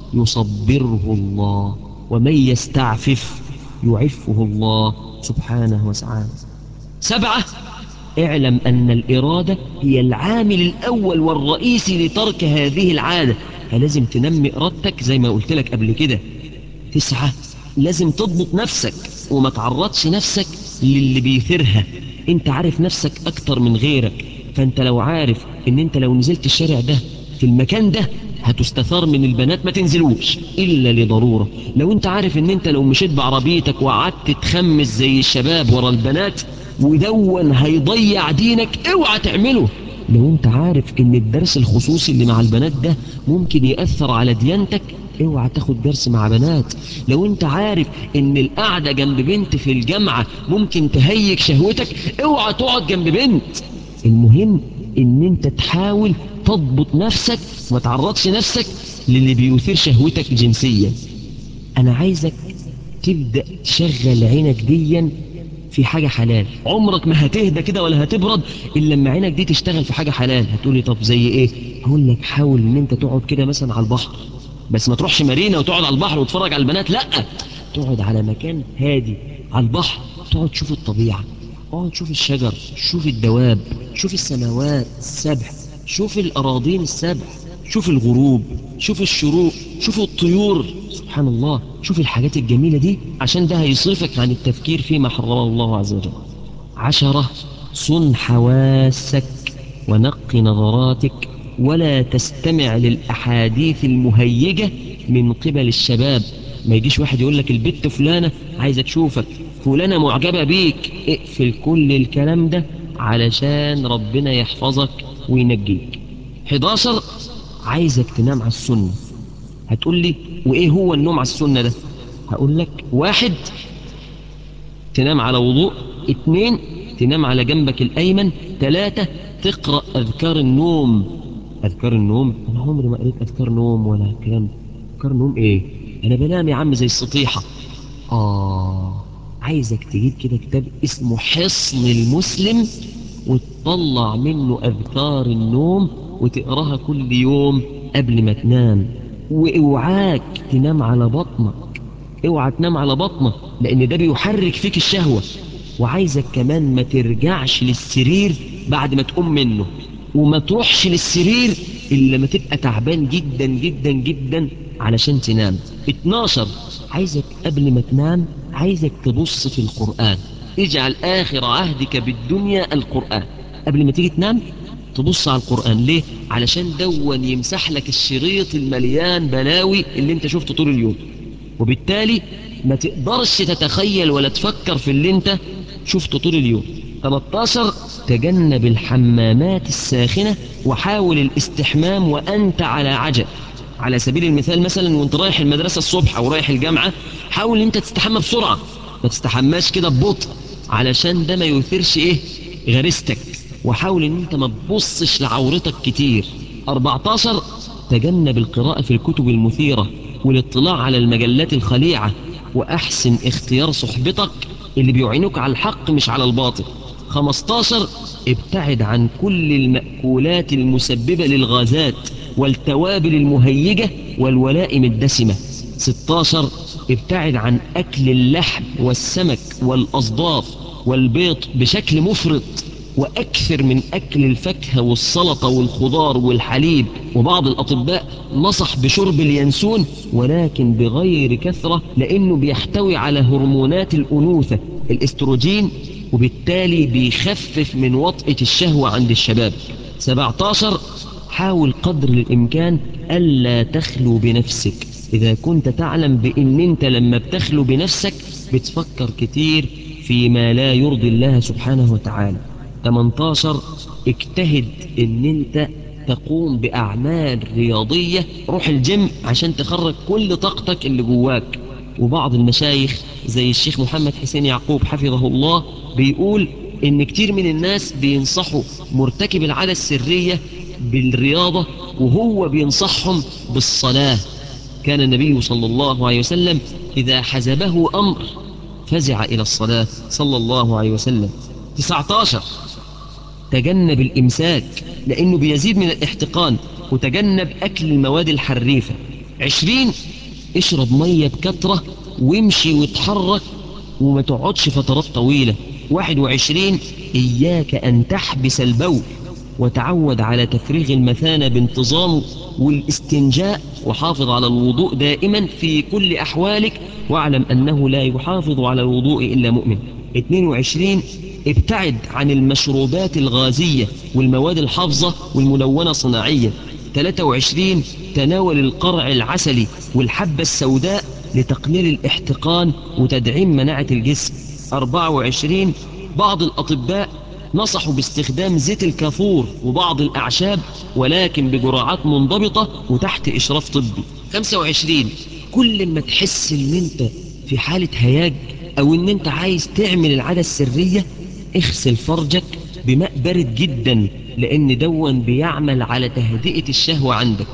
يصبره الله، ومن يستعفف يعفه الله سبحانه وتعالى. سبعة، اعلم أن الإرادة هي العامل الأول والرئيسي لترك هذه العادة، فلازم تنمي إرادتك زي ما قلت لك قبل كده. تسعة، لازم تضبط نفسك وما تعرضش نفسك للي بيثيرها. انت عارف نفسك أكتر من غيرك، فانت لو عارف ان انت لو نزلت الشارع ده في المكان ده هتستثار من البنات، ما تنزلوش إلا لضرورة. لو انت عارف ان انت لو مشيت بعربيتك وقعدت تخمس زي الشباب ورا البنات ودون هيضيع دينك، اوعى تعمله. لو انت عارف ان الدرس الخصوصي اللي مع البنات ده ممكن يأثر على ديانتك، اوعى تاخد درس مع بنات. لو انت عارف ان القعدة جنب بنت في الجامعة ممكن تهيج شهوتك، اوعى تقعد جنب بنت. المهم ان انت تحاول تضبط نفسك وما تعرضش نفسك للي بيثير شهوتك جنسيا. انا عايزك تبدأ تشغل عينك ديا في حاجة حلال. عمرك ما هتهدى كده ولا هتبرد إلا لما عينك دي تشتغل في حاجة حلال. هتقولي طب زي إيه؟ هقول لك حاول إن أنت تقعد كده مثلا على البحر، بس ما تروحش مارينا وتقعد على البحر وتتفرج على البنات، لأ، تقعد على مكان هادي على البحر، تقعد تشوف الطبيعة، اقعد تشوف الشجر، شوف الدواب، شوف السماوات السبع، شوف الأراضين السبع، شوف الغروب، شوف الشروق، شوف الطيور. سبحان الله، شوف الحاجات الجميلة دي، عشان ده هيصرفك عن التفكير فيما حرمه الله عز وجل. عشرة، صن حواسك ونق نظراتك، ولا تستمع للأحاديث المهيجة من قبل الشباب. ما يجيش واحد يقول لك البت فلانة عايزة تشوفك، فلانة معجبة بيك، اقفل كل الكلام ده علشان ربنا يحفظك وينجيك. حداشر، عايزك تنام على السنة. هتقول لي وإيه هو النوم على السنة ده؟ هقول لك: واحد، تنام على وضوء. اتنين، تنام على جنبك الأيمن. تلاتة، تقرأ أذكار النوم. أذكار النوم؟ أنا عمري ما قريت أذكار نوم ولا الكلام ده. أذكار نوم إيه؟ أنا بنام يا عم زي السطيحة. آه، عايزك تجيب كده كتاب اسمه حصن المسلم وتطلع منه أذكار النوم وتقراها كل يوم قبل ما تنام. واوعاك تنام على بطنك، اوعى تنام على بطنك، لأن ده بيحرك فيك الشهوة. وعايزك كمان ما ترجعش للسرير بعد ما تقوم منه، وما تروحش للسرير إلا ما تبقى تعبان جدا جدا جدا علشان تنام. اتناشر، عايزك قبل ما تنام عايزك تبص في القرآن. اجعل آخر عهدك بالدنيا القرآن. قبل ما تيجي تنام تبص على القرآن. ليه؟ علشان دون يمسح لك الشريط المليان بلاوي اللي انت شفته طول اليوم، وبالتالي ما تقدرش تتخيل ولا تفكر في اللي انت شفته طول اليوم. تلتاشر، تجنب الحمامات الساخنة وحاول الاستحمام وأنت على عجل. على سبيل المثال مثلا وانت رايح المدرسة الصبح أو رايح الجامعة، حاول انت تستحمى بسرعة، ما تستحماش كده ببطء علشان ده ما يثيرش ايه غريزتك. وحاول ان انت ما تبصش لعورتك كتير. اربعتاشر، تجنب القراءة في الكتب المثيرة والاطلاع على المجلات الخليعة، وأحسن اختيار صحبتك اللي بيعينوك على الحق مش على الباطل. خمستاشر، ابتعد عن كل المأكولات المسببة للغازات والتوابل المهيجة والولائم الدسمة. ستاشر، ابتعد عن أكل اللحم والسمك والأصداف والبيض بشكل مفرط، وأكثر من أكل الفاكهة والسلطة والخضار والحليب. وبعض الأطباء نصح بشرب اليانسون ولكن بغير كثرة، لأنه بيحتوي على هرمونات الأنوثة الاستروجين، وبالتالي بيخفف من وطئة الشهوة عند الشباب. سبعتاشر، حاول قدر الإمكان ألا تخلو بنفسك. إذا كنت تعلم بأن أنت لما بتخلو بنفسك بتفكر كتير فيما لا يرضي الله سبحانه وتعالى. تمنتاشر، اجتهد ان انت تقوم بأعمال رياضية، روح الجيم عشان تخرج كل طاقتك اللي جواك. وبعض المشايخ زي الشيخ محمد حسين يعقوب حفظه الله بيقول ان كتير من الناس بينصحوا مرتكب العادة السرية بالرياضة وهو بينصحهم بالصلاة. كان النبي صلى الله عليه وسلم إذا حزبه أمر فزع إلى الصلاة صلى الله عليه وسلم. تسعة عشر تجنب الإمساك لأنه بيزيد من الاحتقان، وتجنب أكل المواد الحريفة. عشرين اشرب مية بكثرة وامشي واتحرك وما تقعدش فترات طويلة. واحد وعشرين إياك أن تحبس البول، وتعود على تفريغ المثانة بانتظام والاستنجاء، وحافظ على الوضوء دائما في كل أحوالك، واعلم أنه لا يحافظ على الوضوء إلا مؤمن. اثنين وعشرين ابتعد عن المشروبات الغازية والمواد الحافظة والملونة صناعيا. ثلاثة وعشرين تناول القرع العسلي والحبة السوداء لتقليل الاحتقان وتدعيم مناعة الجسم. أربعة وعشرين بعض الأطباء نصحوا باستخدام زيت الكافور وبعض الأعشاب، ولكن بجرعات منضبطة وتحت إشراف طبي. خمسة وعشرين كل ما تحس ان انت في حالة هياج او ان انت عايز تعمل العادة السرية، اغسل فرجك بماء بارد جدا، لان دون بيعمل على تهدئة الشهوة عندك.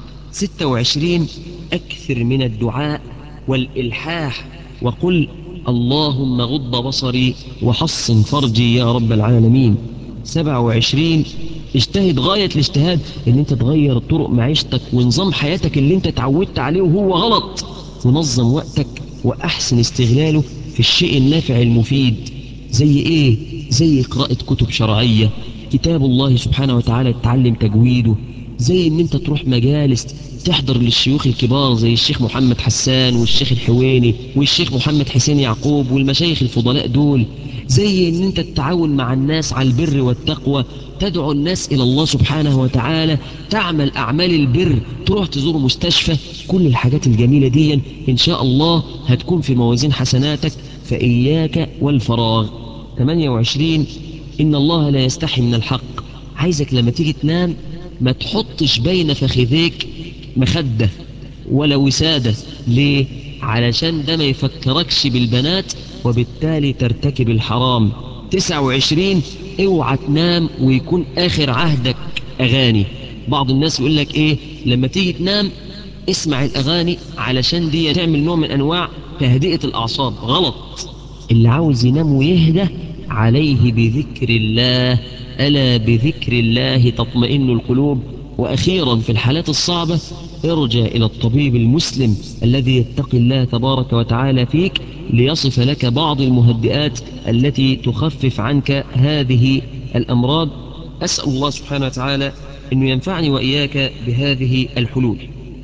ستة وعشرين اكثر من الدعاء والإلحاح، وقل اللهم غض بصري وحصن فرجي يا رب العالمين. سبعة وعشرين اجتهد غاية الاجتهاد ان انت تغير طرق معيشتك ونظام حياتك اللي انت اتعودت عليه وهو غلط، ونظم وقتك واحسن استغلاله في الشيء النافع المفيد. زي ايه؟ زي قراءة كتب شرعية، كتاب الله سبحانه وتعالى تتعلم تجويده، زي ان انت تروح مجالس تحضر للشيوخ الكبار زي الشيخ محمد حسان والشيخ الحويني والشيخ محمد حسين يعقوب والمشايخ الفضلاء دول، زي ان انت تتعاون مع الناس على البر والتقوى، تدعو الناس الى الله سبحانه وتعالى، تعمل اعمال البر، تروح تزور مستشفى. كل الحاجات الجميلة دي ان شاء الله هتكون في موازين حسناتك، فإياك والفراغ. ثمانية وعشرين إن الله لا يستحي من الحق، عايزك لما تيجي تنام ما تحطش بين فخذيك مخدة ولا وسادة. ليه؟ علشان ده ما يفكركش بالبنات وبالتالي ترتكب الحرام. تسعة وعشرين اوعى تنام ويكون آخر عهدك أغاني. بعض الناس يقول لك إيه لما تيجي تنام اسمع الأغاني علشان دي تعمل نوع من أنواع تهدئة الأعصاب. غلط. اللي عاوز ينام ويهدى عليه بذكر الله، ألا بذكر الله تطمئن القلوب. وأخيرا في الحالات الصعبة ارجع إلى الطبيب المسلم الذي يتقي الله تبارك وتعالى فيك ليصف لك بعض المهدئات التي تخفف عنك هذه الأمراض. أسأل الله سبحانه وتعالى أنه ينفعني وإياك بهذه الحلول.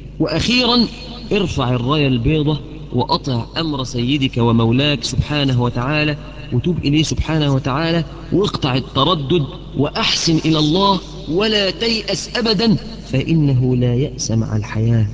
وأخيرا ارفع الراية البيضة وأطع أمر سيدك ومولاك سبحانه وتعالى، وتوب إليه سبحانه وتعالى، واقطع التردد وأحسن إلى الله ولا تيأس أبدا، فإنه لا يأس مع الحياة.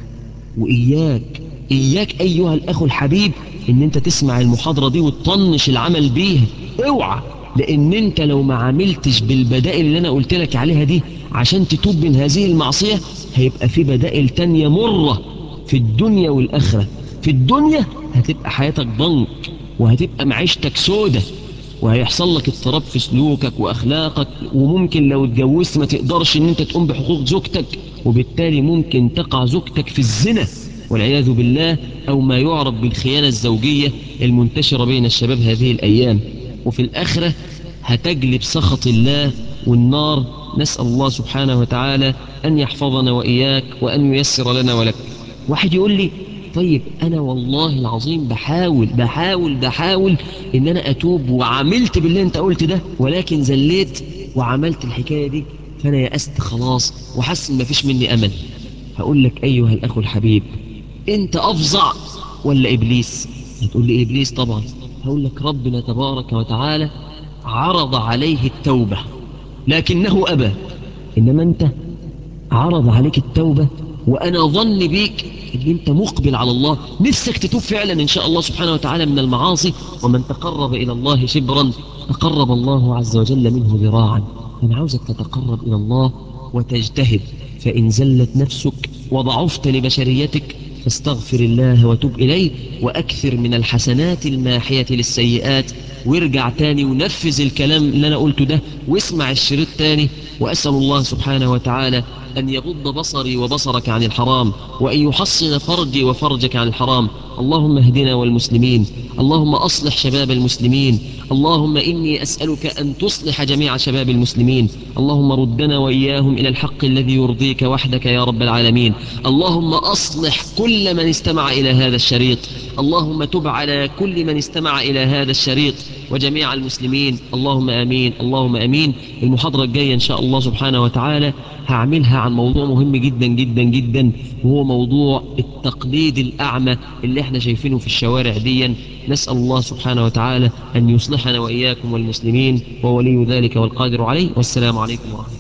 وإياك إياك أيها الأخ الحبيب إن أنت تسمع المحاضرة دي وتطنش العمل بيها. اوعى، لأن أنت لو ما عملتش بالبدائل اللي أنا قلت لك عليها دي عشان تتوب من هذه المعصية، هيبقى في بدائل تانية مرة في الدنيا والآخرة. في الدنيا هتبقى حياتك ضنك وهتبقى معيشتك سودة، وهيحصل لك اضطراب في سلوكك وأخلاقك، وممكن لو اتجوزت ما تقدرش ان انت تقوم بحقوق زوجتك، وبالتالي ممكن تقع زوجتك في الزنا والعياذ بالله، أو ما يعرف بالخيانة الزوجية المنتشرة بين الشباب هذه الأيام. وفي الآخرة هتجلب سخط الله والنار. نسأل الله سبحانه وتعالى أن يحفظنا وإياك وأن ييسر لنا ولك. واحد يقول لي طيب أنا والله العظيم بحاول بحاول بحاول إن أنا أتوب وعملت باللي أنت قلت ده، ولكن زليت وعملت الحكاية دي، فأنا يأست خلاص وحس إن مفيش مني أمل. هقول لك أيها الأخ الحبيب، أنت أفظع ولا إبليس؟ هتقول لي إبليس طبعا. هقول لك ربنا تبارك وتعالى عرض عليه التوبة لكنه أبى، إنما أنت عرض عليك التوبة وأنا ظن بيك إن أنت مقبل على الله، نفسك تتوب فعلا إن شاء الله سبحانه وتعالى من المعاصي. ومن تقرب إلى الله شبرا تقرب الله عز وجل منه ذراعا. أنا عاوزك تتقرب إلى الله وتجتهد، فإن زلت نفسك وضعفت لبشريتك فاستغفر الله وتوب إليه، وأكثر من الحسنات الماحية للسيئات. وارجع تاني ونفذ الكلام اللي أنا قلته ده واسمع الشريط تاني. وأسأل الله سبحانه وتعالى أن يغض بصري وبصرك عن الحرام، وأن يحصن فرجي وفرجك عن الحرام. اللهم اهدنا والمسلمين، اللهم أصلح شباب المسلمين، اللهم إني أسألك أن تصلح جميع شباب المسلمين. اللهم ردنا وإياهم إلى الحق الذي يرضيك وحدك يا رب العالمين. اللهم أصلح كل من استمع إلى هذا الشريط، اللهم تب على كل من استمع إلى هذا الشريط وجميع المسلمين. اللهم آمين، اللهم آمين. المحاضرة الجاية إن شاء الله سبحانه وتعالى هعملها عن موضوع مهم جدا جدا جدا، وهو موضوع التقليد الأعمى اللي احنا شايفينه في الشوارع ديا. نسأل الله سبحانه وتعالى أن يصلحنا وإياكم والمسلمين، وولي ذلك والقادر عليه. والسلام عليكم ورحمة الله.